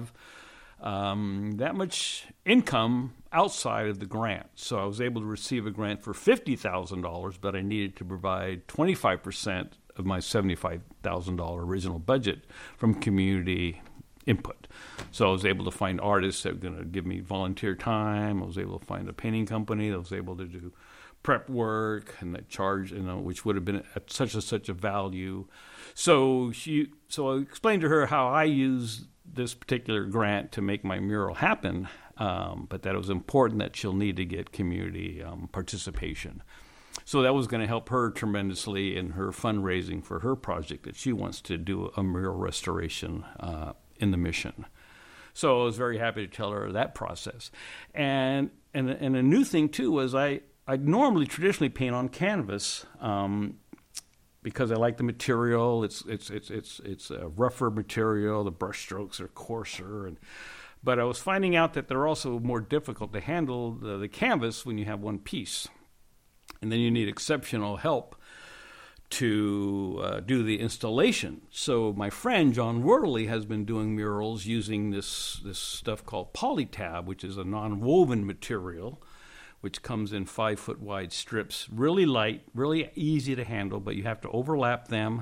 um, that much income outside of the grant. So I was able to receive a grant for fifty thousand dollars, but I needed to provide twenty-five percent of my seventy-five thousand dollars original budget from community input. So I was able to find artists that were going to give me volunteer time. I was able to find a painting company that was able to do prep work and that charge, you know, which would have been at such and such a value. So she, so I explained to her how I use this particular grant to make my mural happen, um, but that it was important that she'll need to get community um, participation. So that was going to help her tremendously in her fundraising for her project that she wants to do a mural restoration uh, in the Mission. So I was very happy to tell her that process. And and and a new thing too was I I normally traditionally paint on canvas um, because I like the material. It's it's it's it's it's a rougher material. The brush strokes are coarser, and but I was finding out that they're also more difficult to handle the, the canvas when you have one piece. And then you need exceptional help to uh, do the installation. So my friend John Worley has been doing murals using this this stuff called Polytab, which is a non-woven material, which comes in five foot wide strips, really light, really easy to handle, but you have to overlap them.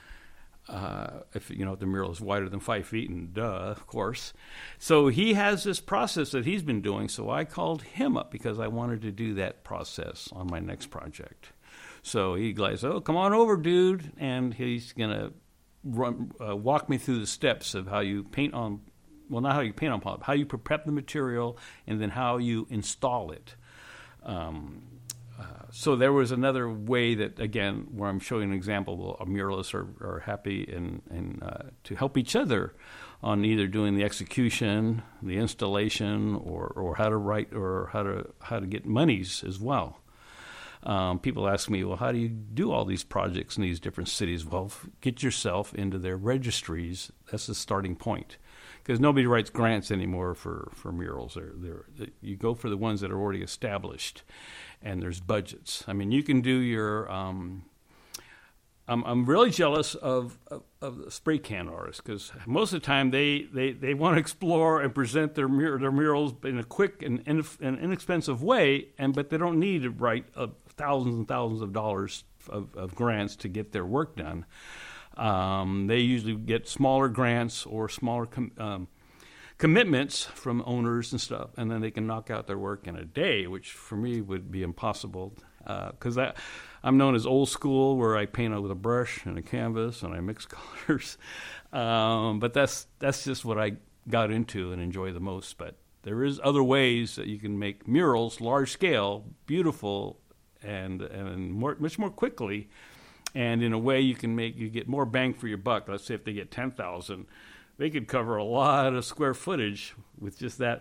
Uh, if you know if the mural is wider than five feet, and duh, of course. So he has this process that he's been doing. So I called him up because I wanted to do that process on my next project. So he goes, "Oh, come on over, dude," and he's gonna run, uh, walk me through the steps of how you paint on. Well, not how you paint on polyp, how you prep the material, and then how you install it. Um, Uh, so there was another way that, again, where I'm showing an example, well, muralists are, are happy in, in, uh, to help each other on either doing the execution, the installation, or, or how to write or how to how to get monies as well. Um, people ask me, well, how do you do all these projects in these different cities? Well, get yourself into their registries. That's the starting point. Because nobody writes grants anymore for, for murals. They're, they're, you go for the ones that are already established, and there's budgets. I mean, you can do your um, I'm, I'm really jealous of, of, of the spray can artists, because most of the time they, they, they want to explore and present their mur- their murals in a quick and, inf- and inexpensive way, and but they don't need to write uh, thousands and thousands of dollars of, of grants to get their work done. Um, they usually get smaller grants or smaller com- um, commitments from owners and stuff, and then they can knock out their work in a day, which for me would be impossible, because uh, I'm known as old school, where I paint with a brush and a canvas and I mix colors. Um, but that's that's just what I got into and enjoy the most. But there is other ways that you can make murals, large scale, beautiful, and and more, much more quickly. And in a way, you can make you get more bang for your buck. Let's say if they get ten thousand, they could cover a lot of square footage with just that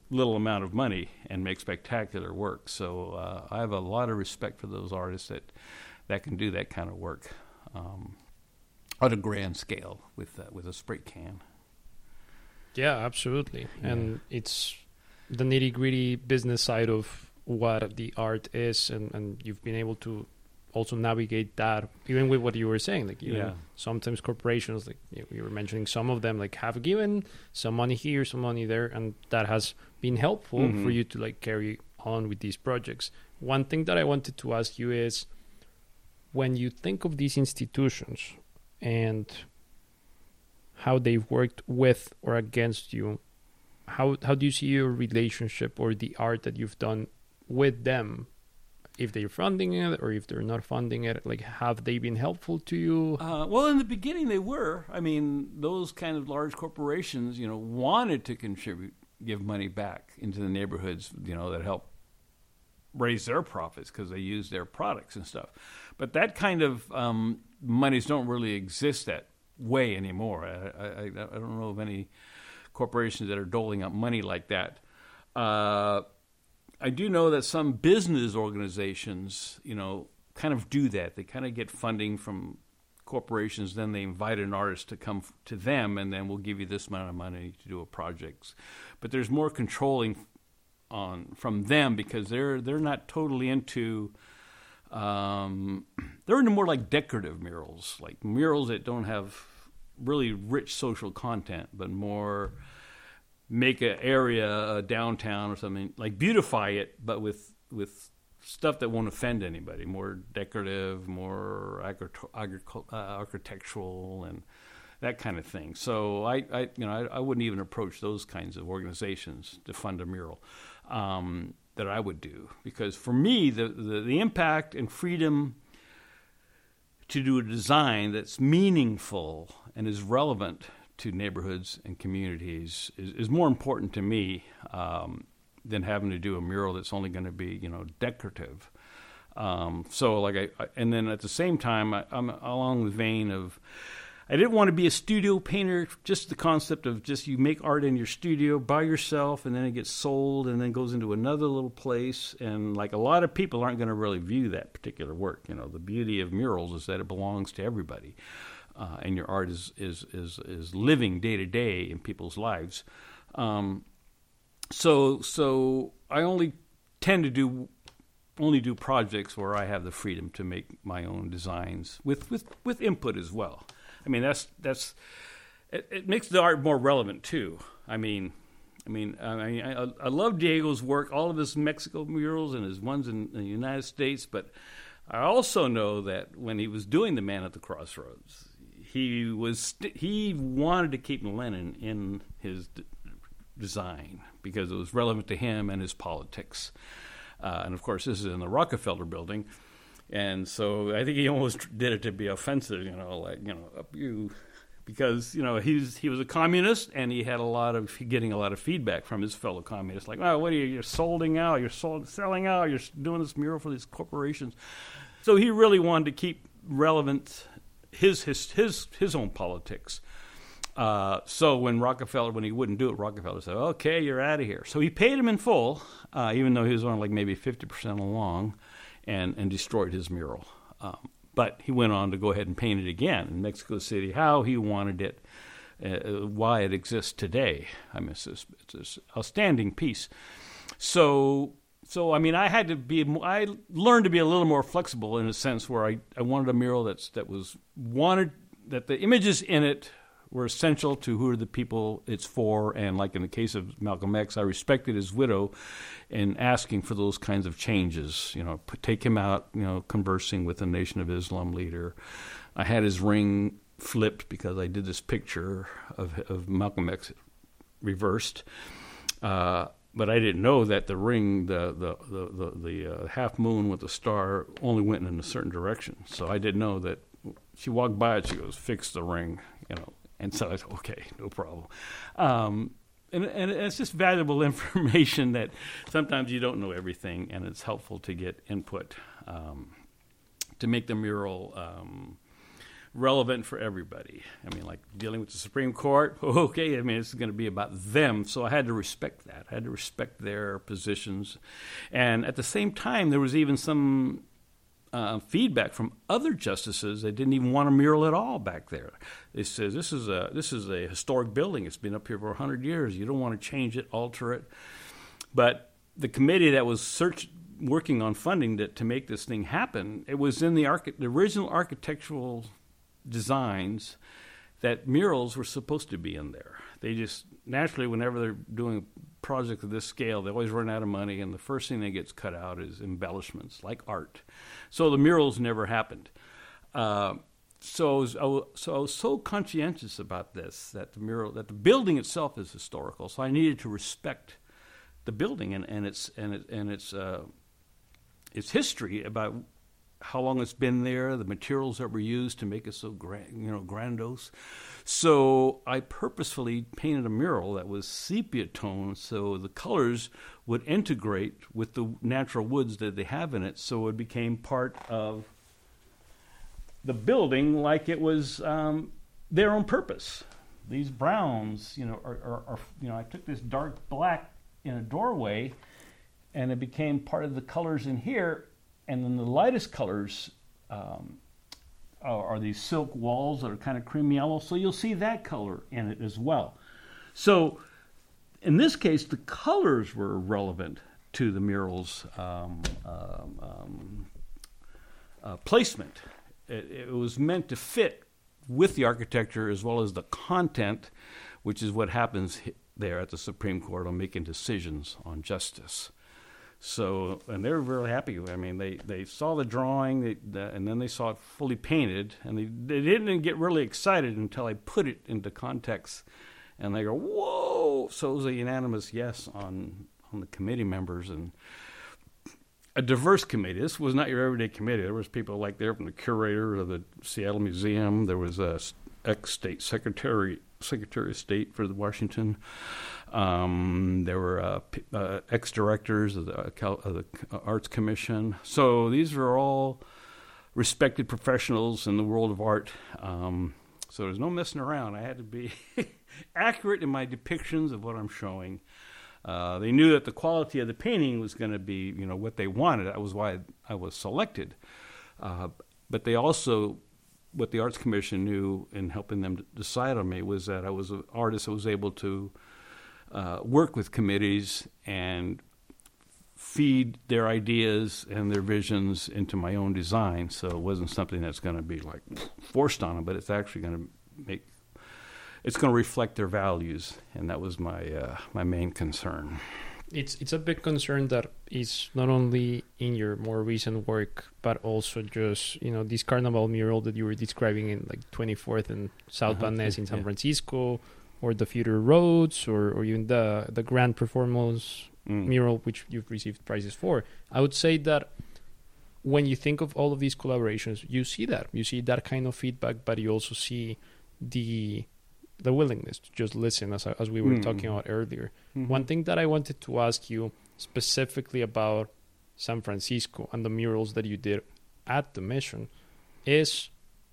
little amount of money and make spectacular work. So uh, I have a lot of respect for those artists that that can do that kind of work um, on a grand scale with uh, with a spray can. Yeah, absolutely. Yeah. And it's the nitty-gritty business side of what the art is, and, and you've been able to also navigate that, even with what you were saying. Like, you Yeah. know, sometimes corporations, like you, you were mentioning, some of them like have given some money here, some money there, and that has been helpful Mhm. for you to like carry on with these projects. One thing that I wanted to ask you is, when you think of these institutions and how they've worked with or against you, how how do you see your relationship or the art that you've done with them? If they're funding it or if they're not funding it, like, have they been helpful to you? Uh, well, in the beginning, they were. I mean, those kind of large corporations, you know, wanted to contribute, give money back into the neighborhoods, you know, that help raise their profits because they use their products and stuff. But that kind of um, monies don't really exist that way anymore. I, I, I don't know of any corporations that are doling out money like that. Uh, I do know that some business organizations, you know, kind of do that. They kind of get funding from corporations, then they invite an artist to come f- to them, and then we'll give you this amount of money to do a project. But there's more controlling on from them because they're they're not totally into. Um, they're into more like decorative murals, like murals that don't have really rich social content, but more make an area, a downtown or something, like beautify it, but with with stuff that won't offend anybody, more decorative, more agri- agri- uh, architectural and that kind of thing. So I, I you know, I, I wouldn't even approach those kinds of organizations to fund a mural um, that I would do, because for me, the, the, the impact and freedom to do a design that's meaningful and is relevant to neighborhoods and communities is, is more important to me um, than having to do a mural that's only going to be, you know, decorative. Um, so, like, I, I, and then at the same time, I, I'm along the vein of, I didn't want to be a studio painter. Just the concept of just you make art in your studio by yourself, and then it gets sold, and then goes into another little place. And like a lot of people aren't going to really view that particular work. You know, the beauty of murals is that it belongs to everybody. Uh, and your art is is is, is living day to day in people's lives. Um, so so I only tend to do only do projects where I have the freedom to make my own designs with, with, with input as well. I mean, that's that's it, it makes the art more relevant too. I mean, I mean, I, mean, I, I love Diego's work, all of his Mexico murals and his ones in, in the United States, but I also know that when he was doing The Man at the Crossroads, he was st- he wanted to keep Lenin in his d- design because it was relevant to him and his politics. Uh, and of course, this is in the Rockefeller Building, and so I think he almost did it to be offensive, you know, like, you know, up you, because, you know, he's he was a communist, and he had a lot of getting a lot of feedback from his fellow communists, like, oh, what are you? You're solding out, you're sold, selling out, you're doing this mural for these corporations. So he really wanted to keep relevant his his his his own politics. Uh, so when Rockefeller, when he wouldn't do it, Rockefeller said, okay, you're out of here. So he paid him in full, uh, even though he was only like maybe fifty percent along, and, and destroyed his mural. Um, but he went on to go ahead and paint it again in Mexico City, how he wanted it, uh, why it exists today. I mean, it's this, it's this outstanding piece. So, so I mean, I had to be, I learned to be a little more flexible in a sense where I, I wanted a mural that's that was wanted, that the images in it were essential to who are the people it's for. And like in the case of Malcolm X, I respected his widow in asking for those kinds of changes, you know, put, take him out, you know, conversing with a Nation of Islam leader. I had his ring flipped because I did this picture of, of Malcolm X reversed. Uh, but I didn't know that the ring, the the the, the, the uh, half moon with the star only went in a certain direction. So I didn't know that. She walked by it, she goes, fix the ring, you know. And so I said, okay, no problem. Um, and, and it's just valuable information that sometimes you don't know everything, and it's helpful to get input um, to make the mural um, relevant for everybody. I mean, like dealing with the Supreme Court, okay, I mean, it's going to be about them. So I had to respect that. I had to respect their positions. And at the same time, there was even some uh, feedback from other justices. They didn't even want a mural at all back there. They said, this is a, this is a historic building. It's been up here for one hundred years. You don't want to change it, alter it. But the committee that was search, working on funding to, to make this thing happen, it was in the, archi- the original architectural designs that murals were supposed to be in there. They just, naturally, whenever they're doing a project of this scale, they always run out of money, and the first thing that gets cut out is embellishments, like art. So the murals never happened. Uh, so, I was, I was, so I was so conscientious about this, that the mural, that the building itself is historical, so I needed to respect the building and, and its and it, and its uh, its history about how long it's been there, the materials that were used to make it so grand, you know, grandiose. So I purposefully painted a mural that was sepia tone, so the colors would integrate with the natural woods that they have in it, so it became part of the building, like it was um, there on purpose. These browns, you know, are, are, are you know, I took this dark black in a doorway, and it became part of the colors in here. And then the lightest colors um, are, are these silk walls that are kind of cream yellow. So you'll see that color in it as well. So in this case, the colors were relevant to the mural's um, um, um, uh, placement. It, it was meant to fit with the architecture as well as the content, which is what happens there at the Supreme Court on making decisions on justice. So, and they were really happy. I mean, they, they saw the drawing, they, the, and then they saw it fully painted, and they, they didn't get really excited until I put it into context, and they go, whoa! So it was a unanimous yes on, on the committee members, and a diverse committee. This was not your everyday committee. There was people like there from the curator of the Seattle Museum. There was a ex-state secretary, secretary of state for the Washington. Um, there were uh, p- uh, ex-directors of the, uh, Cal- of the Arts Commission. So these were all respected professionals in the world of art. Um, so there's no messing around. I had to be accurate in my depictions of what I'm showing. Uh, they knew that the quality of the painting was going to be, you know, what they wanted. That was why I was selected. Uh, but they also, what the Arts Commission knew in helping them decide on me was that I was an artist that was able to uh, work with committees and feed their ideas and their visions into my own design. So it wasn't something that's going to be like forced on them, but it's actually going to make, it's going to reflect their values, and that was my uh, my main concern. It's it's a big concern that is not only in your more recent work, but also just, you know, this carnival mural that you were describing in like twenty-fourth and South uh-huh. Van Ness in San yeah. Francisco, or the Future Roads, or, or even the, the Grand Performance mm. mural, which you've received prizes for. I would say that when you think of all of these collaborations, you see that. You see that kind of feedback, but you also see the... the willingness to just listen, as as we were mm. talking about earlier. Mm-hmm. One thing that I wanted to ask you specifically about San Francisco and the murals that you did at the Mission is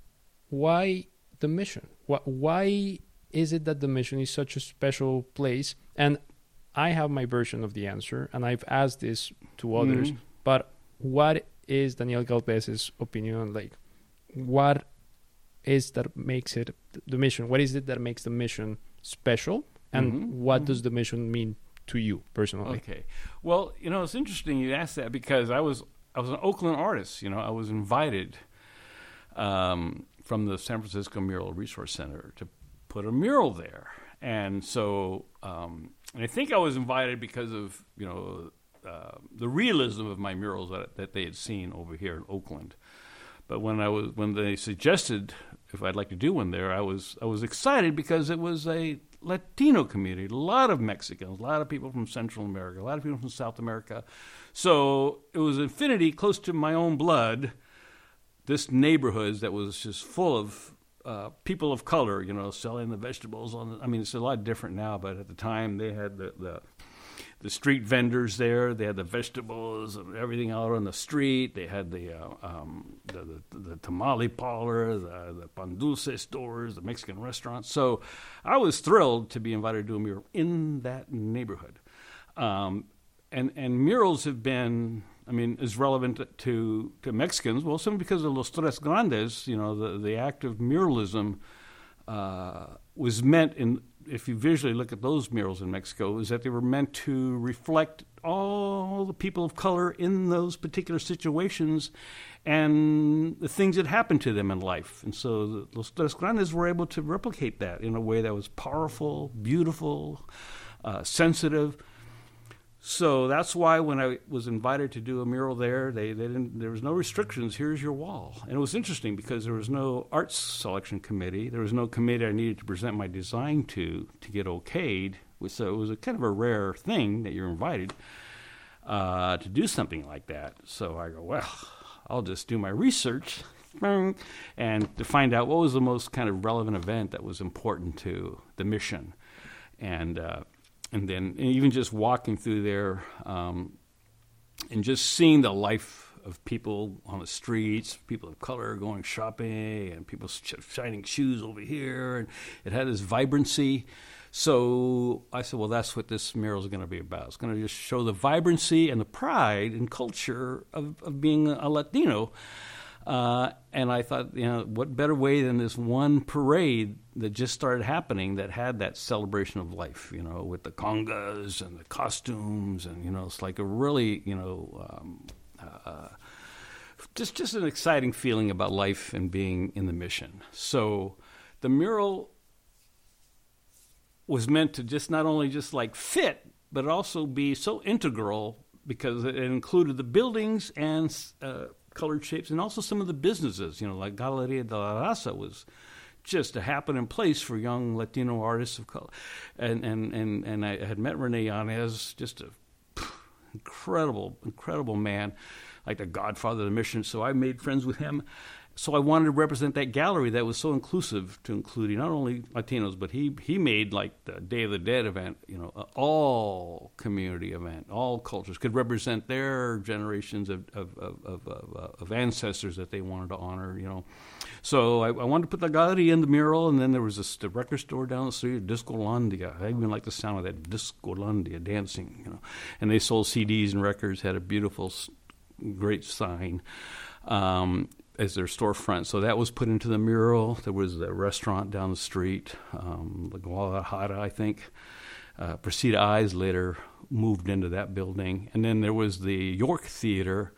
why the Mission? Why, why is it that the Mission is such a special place? And I have my version of the answer, and I've asked this to others, mm. but what is Daniel Galvez's opinion? Like, what is that makes it the Mission? What is it that makes the Mission special? And mm-hmm. what mm-hmm. does the Mission mean to you personally? Okay. Well, you know, it's interesting you asked that because I was I was an Oakland artist. You know, I was invited um, from the San Francisco Mural Resource Center to put a mural there. And so um, and I think I was invited because of, you know, uh, the realism of my murals that, that they had seen over here in Oakland. But when I was when they suggested if I'd like to do one there, I was I was excited because it was a Latino community, a lot of Mexicans, a lot of people from Central America, a lot of people from South America. So it was infinity close to my own blood. This neighborhood that was just full of uh, people of color, you know, selling the vegetables on. The, I mean, it's a lot different now, but at the time they had the, the the street vendors there. They had the vegetables and everything out on the street. They had the uh, um, the, the, the tamale parlor, the, the pan dulce stores, the Mexican restaurants. So I was thrilled to be invited to do a mural in that neighborhood. Um, and, and murals have been, I mean, as relevant to, to Mexicans, well, simply because of Los Tres Grandes, you know, the, the act of muralism uh, was meant in, if you visually look at those murals in Mexico, is that they were meant to reflect all the people of color in those particular situations and the things that happened to them in life. And so the, Los Tres Grandes were able to replicate that in a way that was powerful, beautiful, uh, sensitive. So that's why when I was invited to do a mural there, they, they didn't, there was no restrictions. Here's your wall. And it was interesting because there was no arts selection committee. There was no committee I needed to present my design to to get okayed. So it was a kind of a rare thing that you're invited uh, to do something like that. So I go, well, I'll just do my research and to find out what was the most kind of relevant event that was important to the mission. And uh And then even just walking through there um, and just seeing the life of people on the streets, people of color going shopping and people sh- shining shoes over here. And it had this vibrancy. So I said, well, that's what this mural is going to be about. It's going to just show the vibrancy and the pride and culture of, of being a Latino. Uh, and I thought, you know, what better way than this one parade that just started happening that had that celebration of life, you know, with the congas and the costumes. And, you know, it's like a really, you know, um, uh, just, just an exciting feeling about life and being in the mission. So the mural was meant to just not only just like fit, but also be so integral because it included the buildings and uh, colored shapes, and also some of the businesses, you know, like Galeria de la Raza was just a happening place for young Latino artists of color. And and, and, and I had met Rene Yanez, just a pff, incredible, incredible man, like the godfather of the mission. So I made friends with him. So I wanted to represent that gallery that was so inclusive to including not only Latinos, but he he made like the Day of the Dead event, you know, uh, all community event, all cultures could represent their generations of of, of, of, of, of ancestors that they wanted to honor, you know. So I, I wanted to put the gallery in the mural, and then there was this, the record store down the street, Discolandia. I even like the sound of that, Discolandia, dancing, you know. And they sold C Ds and records, had a beautiful, great sign. Um, as their storefront. So that was put into the mural. There was a restaurant down the street, um, the Guadalajara, I think. Uh, Presida Eyes later moved into that building. And then there was the York Theater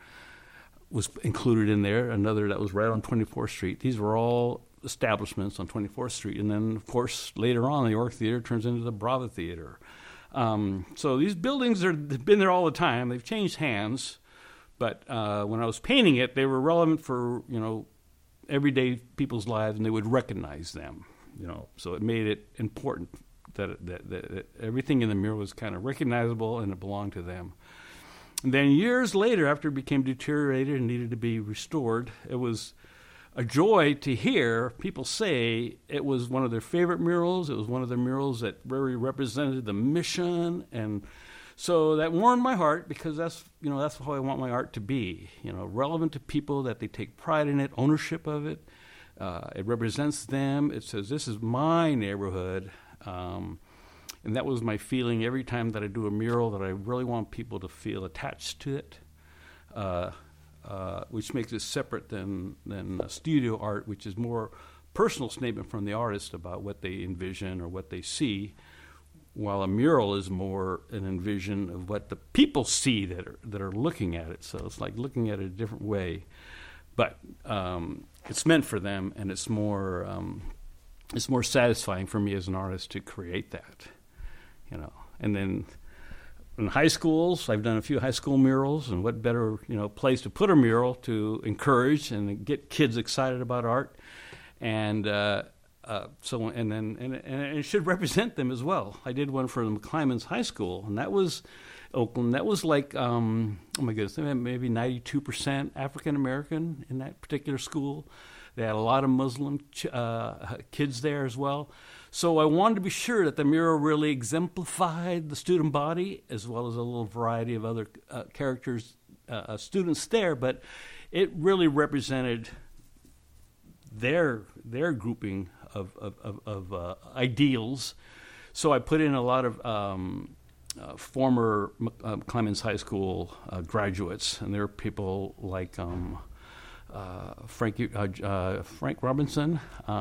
was included in there, another that was right on twenty-fourth Street. These were all establishments on twenty-fourth Street. And then, of course, later on, the York Theater turns into the Brava Theater. Um, so these buildings are, they've been there all the time. They've changed hands. But uh, when I was painting it, they were relevant for, you know, everyday people's lives, and they would recognize them, you know. So it made it important that, that, that, that everything in the mural was kind of recognizable and it belonged to them. And then years later, after it became deteriorated and needed to be restored, it was a joy to hear people say it was one of their favorite murals. It was one of the murals that really represented the mission, and so that warmed my heart because that's, you know, that's how I want my art to be, you know, relevant to people, that they take pride in it, ownership of it. Uh, it represents them. It says, this is my neighborhood. Um, and that was my feeling every time that I do a mural, that I really want people to feel attached to it, uh, uh, which makes it separate than, than studio art, which is more personal statement from the artist about what they envision or what they see, while a mural is more an envision of what the people see that are that are looking at it. So it's like looking at it a different way, but um, it's meant for them, and it's more um, it's more satisfying for me as an artist to create that, you know. And then in high schools, I've done a few high school murals, and what better, you know, place to put a mural to encourage and get kids excited about art, and uh, Uh, so and then and, and it should represent them as well. I did one for the McClymonds High School, and that was Oakland. That was like um, oh my goodness, maybe ninety-two percent African American in that particular school. They had a lot of Muslim ch- uh, kids there as well. So I wanted to be sure that the mural really exemplified the student body, as well as a little variety of other uh, characters, uh, students there, but it really represented their their grouping of, of, of, of uh, ideals. So I put in a lot of um, uh, former uh, Clemens High School uh, graduates, and there are people like um, uh, Frank uh, uh, Frank Robinson, uh,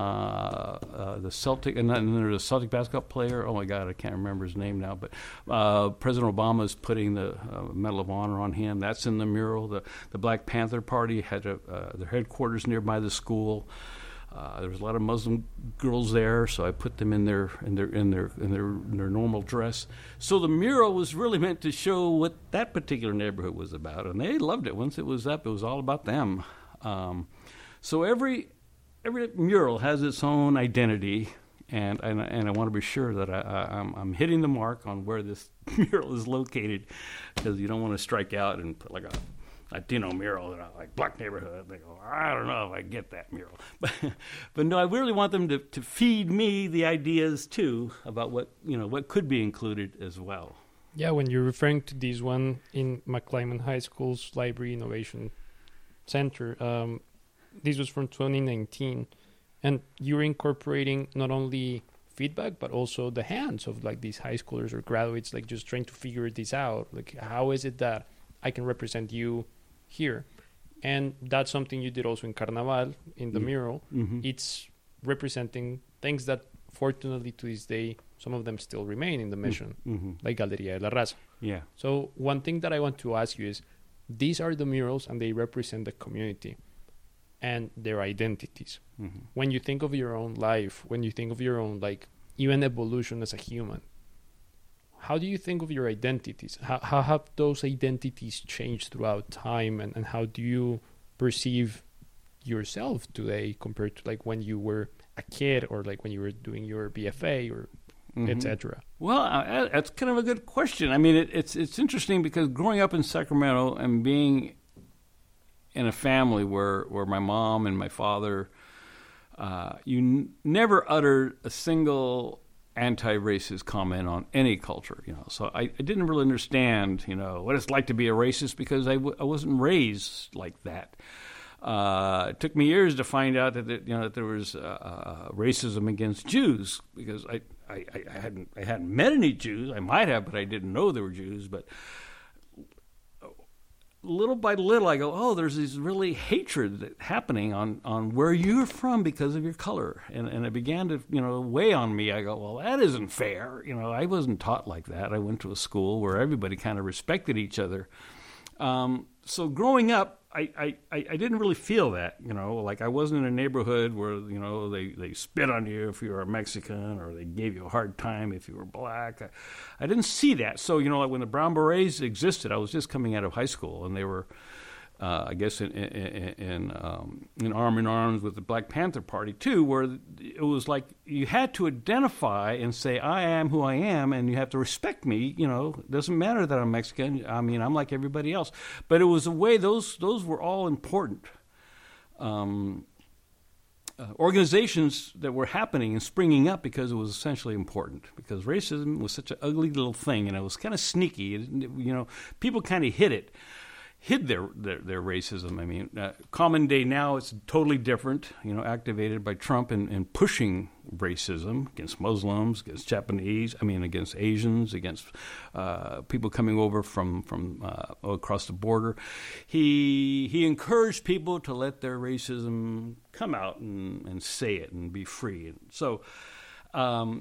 uh, the Celtic, and then there's a Celtic basketball player. Oh my God, I can't remember his name now. But uh, President Obama is putting the uh, Medal of Honor on him. That's in the mural. The the Black Panther Party had a, uh, their headquarters nearby the school. Uh, there was a lot of Muslim girls there, so I put them in their in their in their in their in their normal dress. So the mural was really meant to show what that particular neighborhood was about, and they loved it. Once it was up, it was all about them. Um, so every every mural has its own identity, and and, and I want to be sure that I, I, I'm, I'm hitting the mark on where this mural is located, because you don't want to strike out and put like a Latino mural in a like black neighborhood. They go, I don't know if I get that mural, but but no, I really want them to, to feed me the ideas too about what you know what could be included as well. Yeah, when you're referring to this one in McClymonds High School's Library Innovation Center, um, this was from twenty nineteen, and you're incorporating not only feedback but also the hands of like these high schoolers or graduates, like just trying to figure this out. Like, how is it that I can represent you here? And that's something you did also in Carnaval, in the mm-hmm. mural. Mm-hmm. It's representing things that fortunately to this day, some of them still remain in the mission, mm-hmm. like Galería de la Raza. Yeah. So one thing that I want to ask you is, these are the murals and they represent the community and their identities. Mm-hmm. When you think of your own life, when you think of your own, like, even evolution as a human, how do you think of your identities? How, how have those identities changed throughout time, and, and how do you perceive yourself today compared to like when you were a kid, or like when you were doing your B F A, or mm-hmm. et cetera? Well, uh, that's kind of a good question. I mean, it, it's it's interesting because growing up in Sacramento and being in a family where, where my mom and my father, uh, you n- never uttered a single anti-racist comment on any culture, you know. So I, I didn't really understand, you know, what it's like to be a racist because I, w- I wasn't raised like that. Uh, it took me years to find out that there, you know that there was uh, uh, racism against Jews, because I, I, I hadn't I hadn't met any Jews. I might have, but I didn't know they were Jews. But little by little, I go, oh, there's this really hatred that happening on, on where you're from because of your color, and and it began to you know weigh on me. I go, well, that isn't fair. You know, I wasn't taught like that. I went to a school where everybody kind of respected each other. Um, so growing up, I, I, I didn't really feel that, you know, like I wasn't in a neighborhood where, you know, they, they spit on you if you were a Mexican, or they gave you a hard time if you were black. I, I didn't see that. So, you know, like when the Brown Berets existed, I was just coming out of high school, and they were, uh, I guess, in in in, um, in arm in arms with the Black Panther Party too, where it was like you had to identify and say, I am who I am, and you have to respect me. You know, it doesn't matter that I'm Mexican. I mean, I'm like everybody else. But it was a way, those those were all important um, uh, organizations that were happening and springing up because it was essentially important. Because racism was such an ugly little thing, and it was kind of sneaky. It, you know, people kind of hid it. hid their, their, their racism. I mean, uh, common day now, it's totally different, you know, activated by Trump and, and pushing racism against Muslims, against Japanese, I mean, against Asians, against uh, people coming over from, from uh, across the border. He he encouraged people to let their racism come out and, and say it and be free. And so um,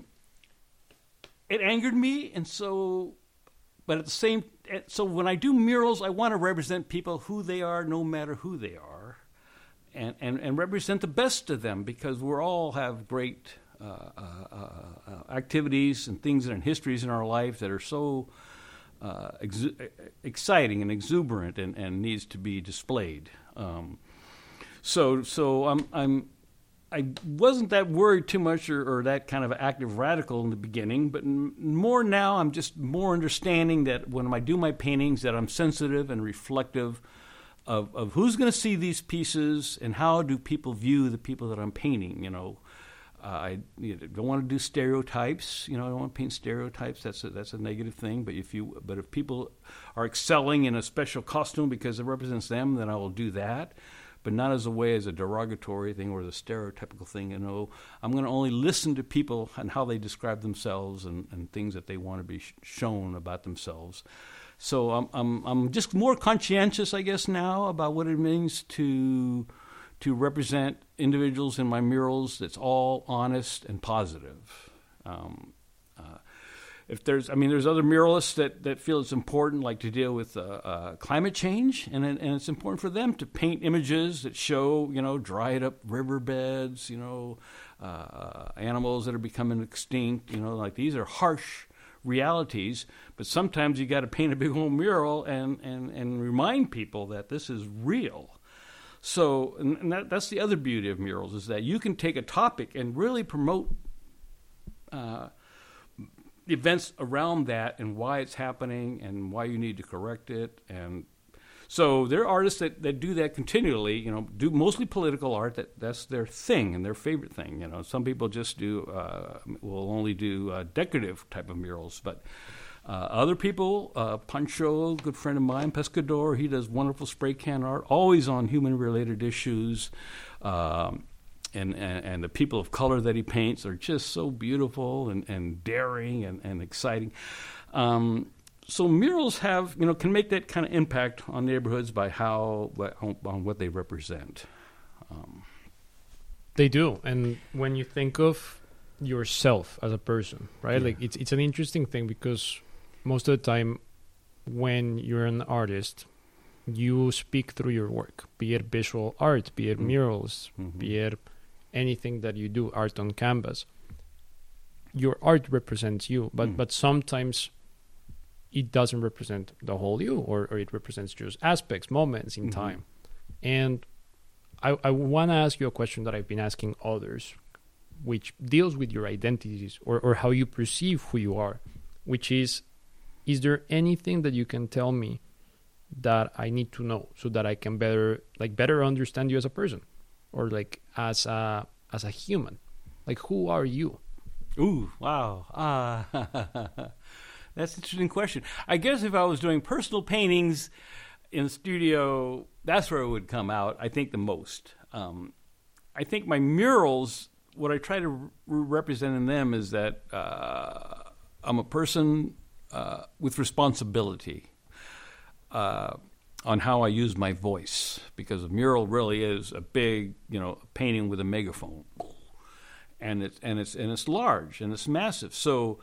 it angered me, and so... But at the same, so when I do murals, I want to represent people who they are, no matter who they are, and, and, and represent the best of them, because we all have great uh, uh, uh, activities and things and histories in our life that are so uh, ex- exciting and exuberant and, and needs to be displayed. Um, so so I'm I'm. I wasn't that worried too much or, or that kind of active radical in the beginning, but n- more now I'm just more understanding that when I do my paintings that I'm sensitive and reflective of, of who's going to see these pieces and how do people view the people that I'm painting, you know. Uh, I you know, don't want to do stereotypes, you know, I don't want to paint stereotypes, that's a, that's a negative thing, but if you but if people are excelling in a special costume because it represents them, then I will do that, but not as a way as a derogatory thing or the stereotypical thing, you know. I'm going to only listen to people and how they describe themselves and, and things that they want to be sh- shown about themselves. So I'm, I'm I'm just more conscientious, I guess, now about what it means to to represent individuals in my murals that's all honest and positive. Um, uh, if there's, I mean, there's other muralists that, that feel it's important, like to deal with uh, uh, climate change, and and it's important for them to paint images that show, you know, dried up riverbeds, you know, uh, animals that are becoming extinct, you know, like these are harsh realities, but sometimes you got to paint a big old mural and, and, and remind people that this is real. So, and, and that, that's the other beauty of murals, is that you can take a topic and really promote uh, events around that and why it's happening and why you need to correct it. And so there are artists that, that do that continually, you know, do mostly political art. That that's their thing and their favorite thing. You know, some people just do, uh, will only do uh, decorative type of murals, but Uh, other people, uh, Pancho, good friend of mine, Pescador, he does wonderful spray can art, always on human-related issues. Um, and, and, and the people of color that he paints are just so beautiful and, and daring and, and exciting. Um, so murals have, you know, can make that kind of impact on neighborhoods by how, on, on what they represent. Um, they do. And when you think of yourself as a person, right? Yeah. Like it's it's an interesting thing because most of the time when you're an artist, you speak through your work, be it visual art, be it mm-hmm. murals, mm-hmm. be it anything that you do, art on canvas. Your art represents you, but, mm. but sometimes it doesn't represent the whole you, or, or it represents just aspects, moments in mm-hmm. time. And I, I want to ask you a question that I've been asking others, which deals with your identities or, or how you perceive who you are, which is, is there anything that you can tell me that I need to know so that I can better, like, better understand you as a person, or like as a as a human? Like, who are you? Ooh, wow. Uh, that's an interesting question. I guess if I was doing personal paintings in the studio, that's where it would come out, I think, the most. Um, I think my murals, what I try to re- represent in them is that uh, I'm a person uh, with responsibility uh, on how I use my voice, because a mural really is a big, you know, painting with a megaphone, and it's and it's and it's large and it's massive. So,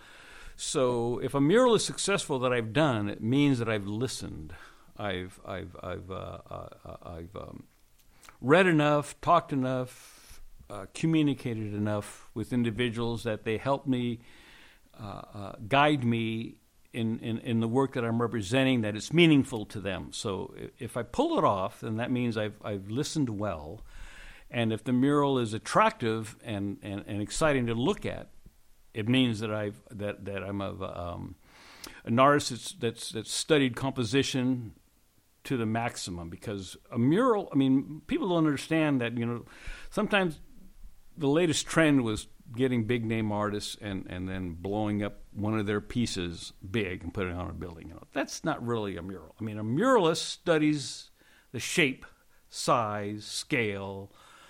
so if a mural is successful that I've done, it means that I've listened, I've I've I've uh, uh, I've um, read enough, talked enough, uh, communicated enough with individuals that they help me, uh, uh, guide me in, in, in the work that I'm representing, that it's meaningful to them. So if, if I pull it off, then that means I've I've listened well. And if the mural is attractive and, and, and exciting to look at, it means that I've that, that I'm a, um, an artist that's, that's that's studied composition to the maximum. Because a mural, I mean, people don't understand that, you know, sometimes the latest trend was getting big name artists and, and then blowing up one of their pieces big and putting it on a building. You know, that's not really a mural. I mean, a muralist studies the shape, size, scale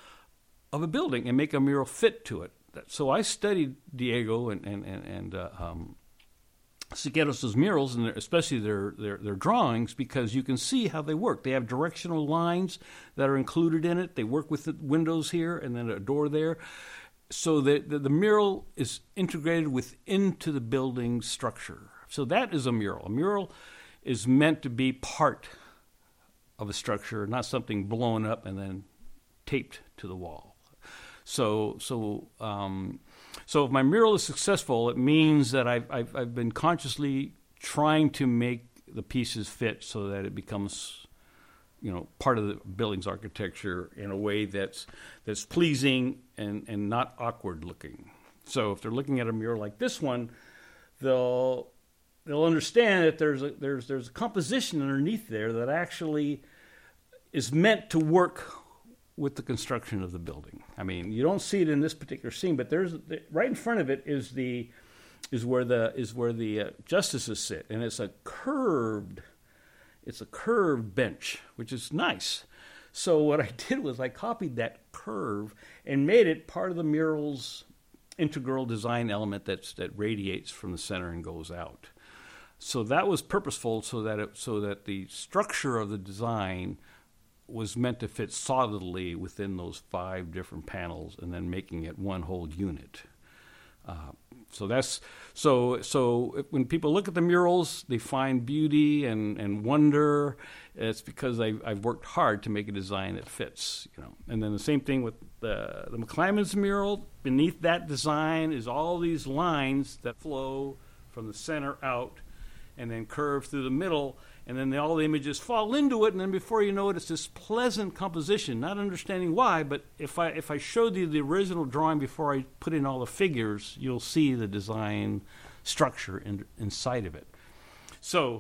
of a building and make a mural fit to it. So I studied Diego and and and, and uh, um, Siqueiros' murals, and especially their, their their drawings, because you can see how they work. They have directional lines that are included in it. They work with the windows here and then a door there. So the, the, the mural is integrated with into the building structure. So that is a mural. A mural is meant to be part of a structure, not something blown up and then taped to the wall. So so um, so if my mural is successful, it means that I've, I've I've been consciously trying to make the pieces fit so that it becomes, you know, part of the building's architecture in a way that's that's pleasing and, and not awkward looking. So if they're looking at a mural like this one, they'll they'll understand that there's a, there's there's a composition underneath there that actually is meant to work with the construction of the building. I mean, you don't see it in this particular scene, but there's right in front of it is the is where the is where the uh, justices sit, and it's a curved it's a curved bench, which is nice. So what I did was I copied that curve and made it part of the mural's integral design element that's that radiates from the center and goes out. So that was purposeful, so that it, so that the structure of the design was meant to fit solidly within those five different panels, and then making it one whole unit. Uh, so that's so so when people look at the murals, they find beauty and, and wonder. It's because I, I've worked hard to make a design that fits, you know. And then the same thing with the the McClymonds mural. Beneath that design is all these lines that flow from the center out, and then curve through the middle, and then the, all the images fall into it, and then before you know it, it's this pleasant composition, not understanding why, but if I if I showed you the original drawing before I put in all the figures, you'll see the design structure in, inside of it. So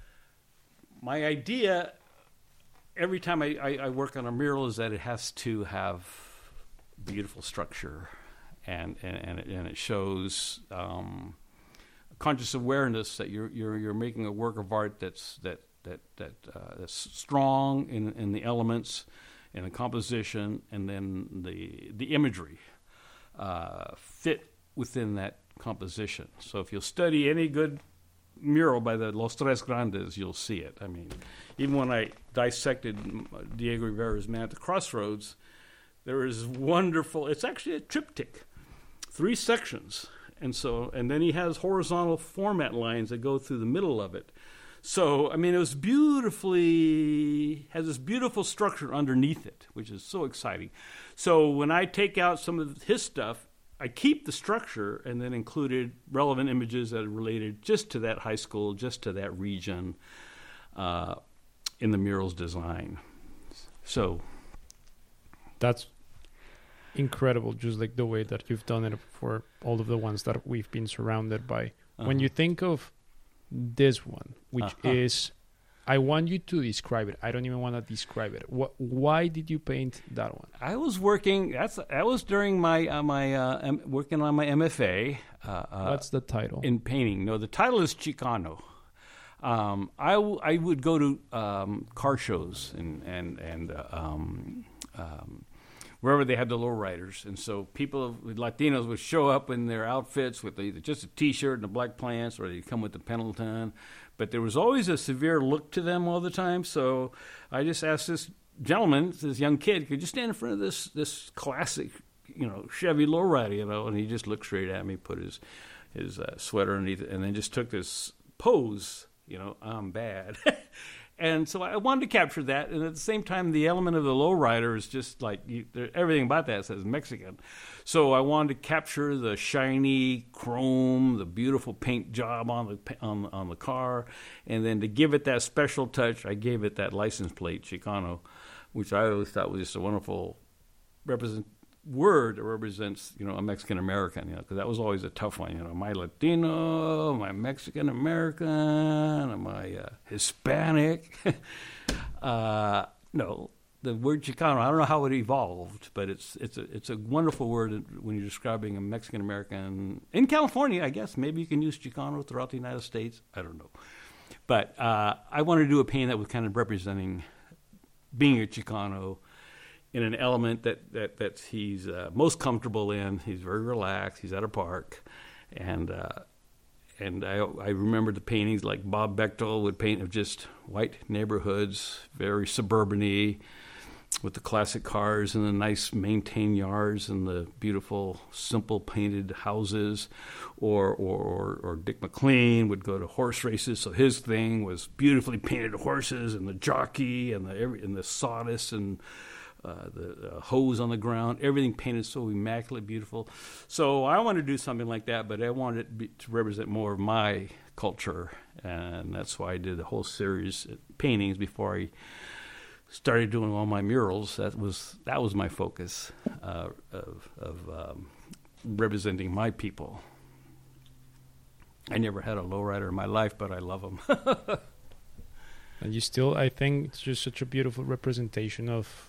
my idea, every time I, I, I work on a mural, is that it has to have beautiful structure, and, and, and, it, and it shows... Um, conscious awareness that you're you're you're making a work of art that's that that that uh, that's strong in in the elements, in the composition, and then the the imagery uh, fit within that composition. So if you'll study any good mural by the Los Tres Grandes, you'll see it. I mean, even when I dissected Diego Rivera's Man at the Crossroads, there is wonderful. It's actually a triptych, three sections. And so, and then he has horizontal format lines that go through the middle of it. So, I mean, it was beautifully, has this beautiful structure underneath it, which is so exciting. So when I take out some of his stuff, I keep the structure and then included relevant images that are related just to that high school, just to that region uh, in the mural's design. So that's incredible, just like the way that you've done it for all of the ones that we've been surrounded by. Uh-huh. When you think of this one, which uh-huh. is, I want you to describe it. I don't even want to describe it. What? Why did you paint that one? I was working. That's that was during my uh, my uh, M, working on my M F A. Uh, What's the title? In painting. No, the title is Chicano. Um, I, w- I would go to um, car shows and and and uh, um, um, wherever they had the lowriders, and so people with Latinos would show up in their outfits with either just a T-shirt and a black pants, or they'd come with the Pendleton. But there was always a severe look to them all the time. So I just asked this gentleman, this young kid, could you stand in front of this this classic, you know, Chevy lowrider, you know? And he just looked straight at me, put his his uh, sweater underneath it, and then just took this pose, you know, I'm bad. And so I wanted to capture that, and at the same time, the element of the lowrider is just like you, there, everything about that says Mexican. So I wanted to capture the shiny chrome, the beautiful paint job on the on, on the car, and then to give it that special touch, I gave it that license plate, Chicano, which I always thought was just a wonderful represent word that represents, you know, a Mexican American, you know, because that was always a tough one, you know, my Latino, my Mexican American, my uh, Hispanic. uh, no, the word Chicano, I don't know how it evolved, but it's it's a it's a wonderful word when you're describing a Mexican American in California. I guess maybe you can use Chicano throughout the United States. I don't know, but uh, I wanted to do a painting that was kind of representing being a Chicano in an element that, that, that he's uh, most comfortable in. He's very relaxed. He's at a park. And uh, and I, I remember the paintings like Bob Bechtel would paint of just white neighborhoods, very suburban-y, with the classic cars and the nice maintained yards and the beautiful, simple painted houses. Or, or, or, or Dick McLean would go to horse races, so his thing was beautifully painted horses and the jockey and the, and the sawdust and Uh, the uh, hose on the ground, everything painted so immaculately beautiful. So I wanted to do something like that, but I wanted it be, to represent more of my culture, and that's why I did the whole series of paintings before I started doing all my murals. That was that was my focus uh, of, of um, representing my people. I never had a lowrider in my life, but I love them. And you still, I think it's just such a beautiful representation of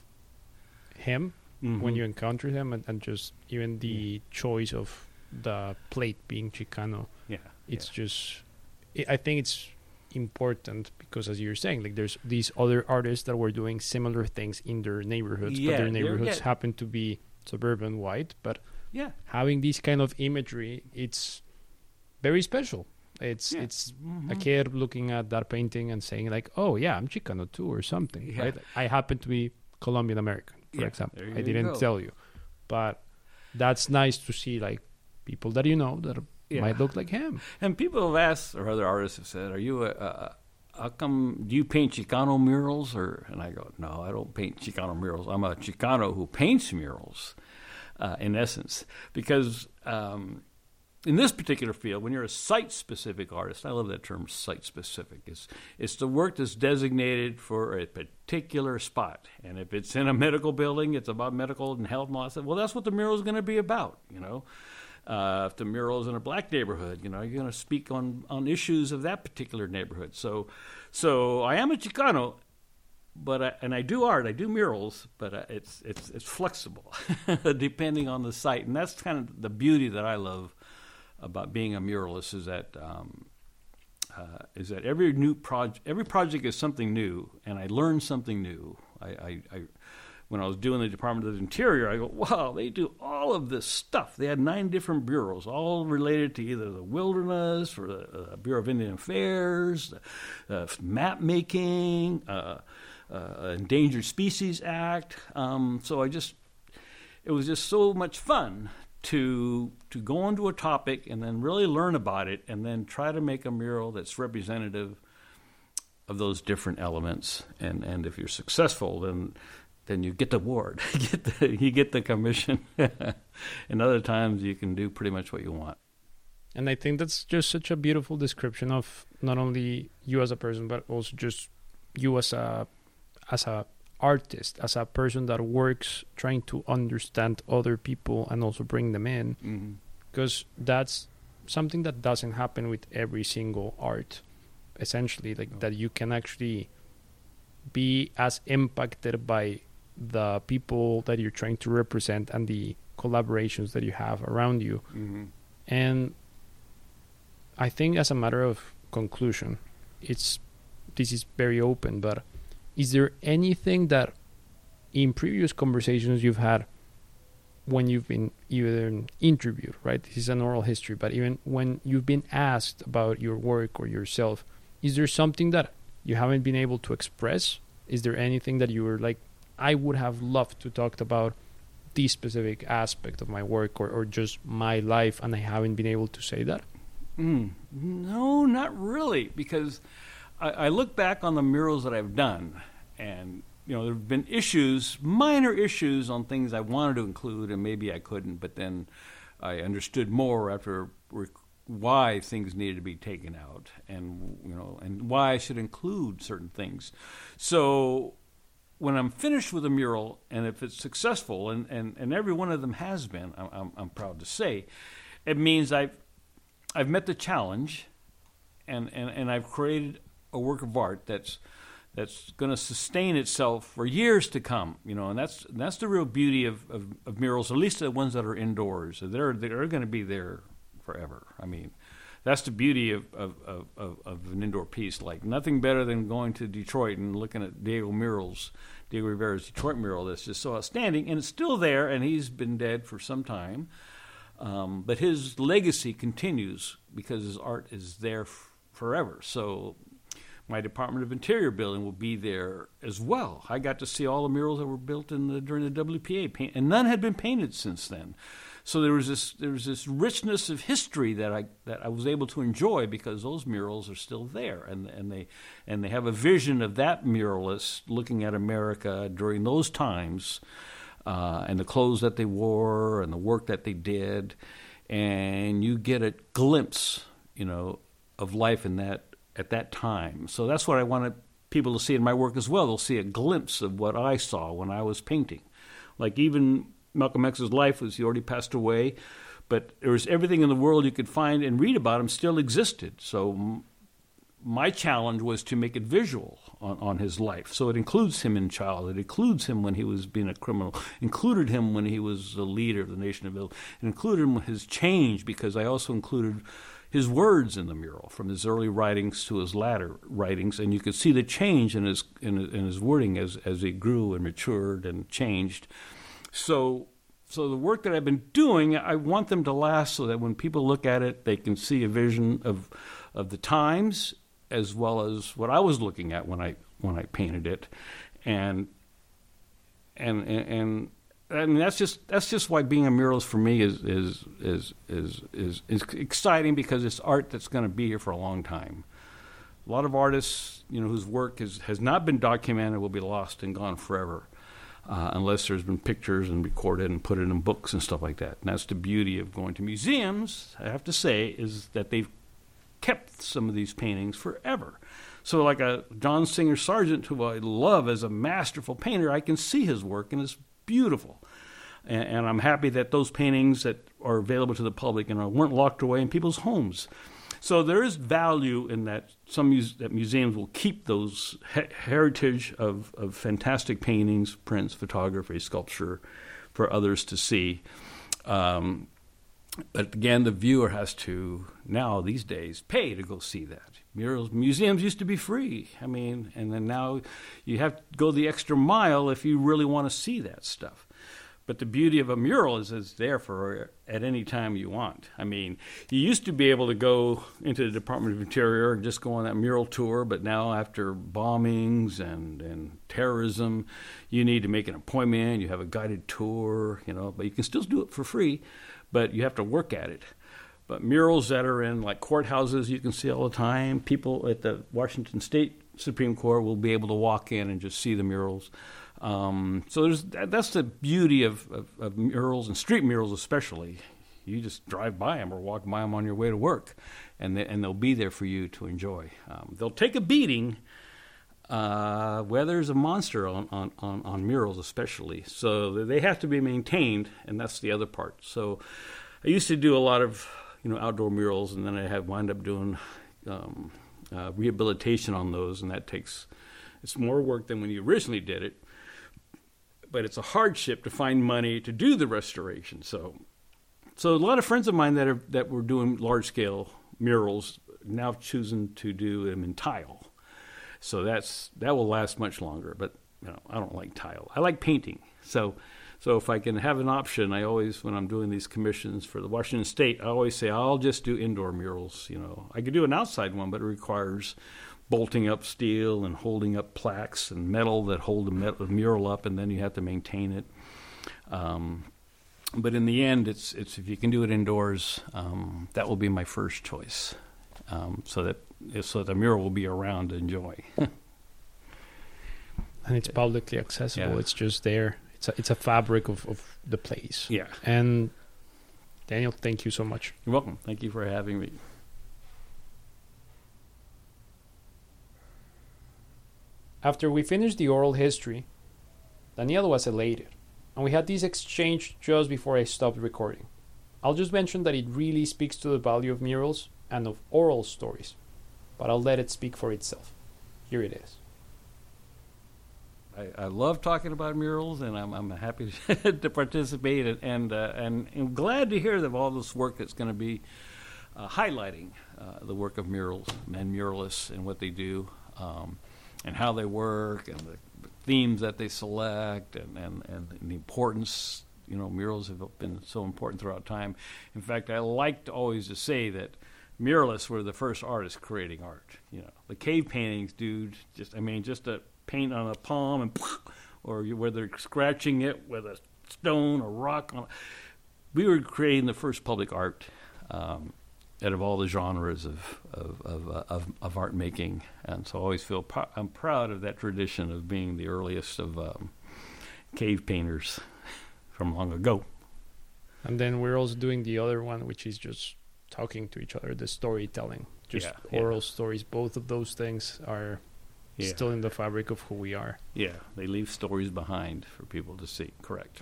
him mm-hmm. when you encounter him, and, and just even the yeah. choice of the plate being Chicano. Yeah. It's yeah. just, it, I think it's important because, as you're saying, like there's these other artists that were doing similar things in their neighborhoods, yeah, but their neighborhoods yeah. happen to be suburban white. But yeah. having this kind of imagery, it's very special. It's yeah. it's mm-hmm. a kid looking at that painting and saying like, oh yeah, I'm Chicano too or something, yeah. right? I happen to be Colombian American, for yeah, example. I you didn't go. tell you, but that's nice to see, like people that you know that yeah. might look like him. And people have asked, or other artists have said, "Are you a, a how come do you paint Chicano murals?" Or and I go, "No, I don't paint Chicano murals. I'm a Chicano who paints murals." Uh, in essence, because um, in this particular field, when you're a site-specific artist, I love that term, site-specific. It's, it's the work that's designated for a particular spot. And if it's in a medical building, it's about medical and health and all that stuff. Well, that's what the mural is going to be about, you know. Uh, if the mural is in a black neighborhood, you know, you're going to speak on, on issues of that particular neighborhood. So, so I am a Chicano. But I, and I do art, I do murals, but uh, it's it's it's flexible depending on the site, and that's kind of the beauty that I love about being a muralist is that um, uh, is that every new project every project is something new, and I learn something new. I, I, I when I was doing the Department of the Interior, I go, wow, they do all of this stuff. They had nine different bureaus, all related to either the wilderness or the uh, Bureau of Indian Affairs, uh, map making. Uh, Uh, Endangered Species Act. Um, so I just, it was just so much fun to to go into a topic and then really learn about it and then try to make a mural that's representative of those different elements. And, and if you're successful, then then you get the award, you get the, you get the commission. And other times you can do pretty much what you want. And I think that's just such a beautiful description of not only you as a person, but also just you as a as a artist, as a person that works trying to understand other people and also bring them in, because mm-hmm. that's something that doesn't happen with every single art, essentially, like oh. that you can actually be as impacted by the people that you're trying to represent and the collaborations that you have around you. Mm-hmm. And I think as a matter of conclusion, it's this is very open, but is there anything that in previous conversations you've had when you've been either interviewed, right? This is an oral history, but even when you've been asked about your work or yourself, is there something that you haven't been able to express? Is there anything that you were like, I would have loved to talk about this specific aspect of my work or, or just my life, and I haven't been able to say that? Mm, no, not really, because I, I look back on the murals that I've done, and you know there have been issues, minor issues on things I wanted to include, and maybe I couldn't. But then I understood more after rec- why things needed to be taken out, and you know, and why I should include certain things. So when I'm finished with a mural, and if it's successful, and, and, and every one of them has been, I'm, I'm, I'm proud to say, it means I've I've met the challenge, and, and, and I've created a work of art that's that's going to sustain itself for years to come, you know, and that's that's the real beauty of, of, of murals, at least the ones that are indoors. They're they're going to be there forever. I mean, that's the beauty of, of, of, of an indoor piece. Like nothing better than going to Detroit and looking at Diego murals, Diego Rivera's Detroit mural that's just so outstanding, and it's still there, and he's been dead for some time. Um, but his legacy continues because his art is there f- forever. So my Department of Interior building will be there as well. I got to see all the murals that were built in the, during the W P A, paint, and none had been painted since then. So there was this there was this richness of history that I that I was able to enjoy because those murals are still there, and and they and they have a vision of that muralist looking at America during those times. Uh, and the clothes that they wore and the work that they did, and you get a glimpse, you know, of life in that at that time. So that's what I wanted people to see in my work as well. They'll see a glimpse of what I saw when I was painting. Like even Malcolm X's life was he already passed away, but there was everything in the world you could find and read about him still existed. So my challenge was to make it visual on, on his life. So it includes him in childhood. It includes him when he was being a criminal. Included him when he was the leader of the Nation of Islam. It included him his change, because I also included his words in the mural, from his early writings to his latter writings, and you could see the change in his in, in his wording as as he grew and matured and changed. So. So the work that I've been doing, I want them to last so that when people look at it, they can see a vision of of the times as well as what I was looking at when I when I painted it, and and and, and I mean that's just that's just why being a muralist for me is is is is is, is exciting, because it's art that's going to be here for a long time. A lot of artists, you know, whose work is, has not been documented will be lost and gone forever. Uh, unless there's been pictures and recorded and put it in books and stuff like that. And that's the beauty of going to museums, I have to say, is that they've kept some of these paintings forever. So like a John Singer Sargent, who I love as a masterful painter, I can see his work and it's beautiful. And, and I'm happy that those paintings that are available to the public and weren't locked away in people's homes. So there is value in that. Some muse- that museums will keep those he- heritage of, of fantastic paintings, prints, photography, sculpture for others to see. Um, but again, the viewer has to now these days pay to go see that. Murals, museums used to be free. I mean, and then now you have to go the extra mile if you really want to see that stuff. But the beauty of a mural is it's there for at any time you want. I mean, you used to be able to go into the Department of Interior and just go on that mural tour, but now after bombings and, and terrorism, you need to make an appointment. You have a guided tour, you know, but you can still do it for free, but you have to work at it. But murals that are in like courthouses you can see all the time. People at the Washington State Supreme Court will be able to walk in and just see the murals. Um, so there's that's the beauty of, of, of murals, and street murals especially. You just drive by them or walk by them on your way to work, and they, and they'll be there for you to enjoy. Um, they'll take a beating. Uh, weather's a monster on, on, on, on murals especially, so they have to be maintained, and that's the other part. So I used to do a lot of you know outdoor murals, and then I have wound up doing um, uh, rehabilitation on those, and that takes it's more work than when you originally did it. But it's a hardship to find money to do the restoration. So, so a lot of friends of mine that are that were doing large scale murals now choosing to do them in tile. So that's that will last much longer. But you know, I don't like tile. I like painting. So, so if I can have an option, I always when I'm doing these commissions for the Washington State, I always say I'll just do indoor murals. You know, I could do an outside one, but it requires bolting up steel and holding up plaques and metal that hold the, metal, the mural up, and then you have to maintain it. Um, but in the end, it's it's if you can do it indoors, um, that will be my first choice, um, so that so that the mural will be around to enjoy. And it's publicly accessible. Yeah. It's just there. It's a, it's a fabric of, of the place. Yeah. And Daniel, thank you so much. You're welcome. Thank you for having me. After we finished the oral history, Daniel was elated, and we had this exchange just before I stopped recording. I'll just mention that it really speaks to the value of murals and of oral stories, but I'll let it speak for itself. Here it is. I, I love talking about murals, and I'm, I'm happy to participate, and and, uh, and I'm glad to hear of all this work that's going to be uh, highlighting uh, the work of murals and muralists and what they do. Um, and how they work, and the, the themes that they select, and, and, and the importance. You know, murals have been so important throughout time. In fact, I like to always to say that muralists were the first artists creating art. You know, the cave paintings, dude, just, I mean, just a paint on a palm, and or whether scratching it with a stone or rock. On, we were creating the first public art um, out of all the genres of of of, uh, of of art making, and so I always feel pr- I'm proud of that tradition of being the earliest of um, cave painters from long ago. And then we're also doing the other one, which is just talking to each other, the storytelling, just yeah, oral yeah. stories. Both of those things are yeah. still in the fabric of who we are. Yeah, they leave stories behind for people to see. Correct.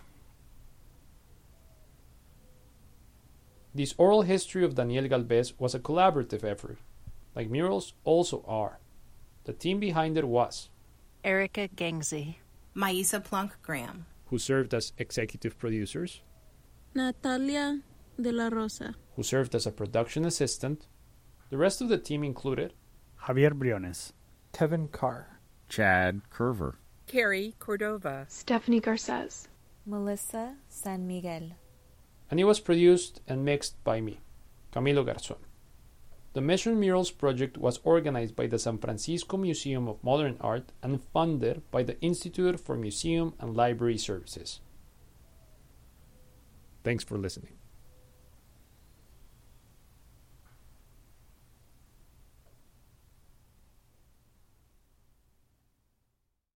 This oral history of Daniel Galvez was a collaborative effort. like murals also are. The team behind it was Erica Gangsey, Maisa Plunk-Graham, who served as executive producers, Natalia de la Rosa, who served as a production assistant. The rest of the team included Javier Briones, Kevin Carr, Chad Curver, Carrie Cordova, Stephanie Garces, Melissa San Miguel. And it was produced and mixed by me, Camilo Garzón. The Mission Murals project was organized by the San Francisco Museum of Modern Art and funded by the Institute for Museum and Library Services. Thanks for listening.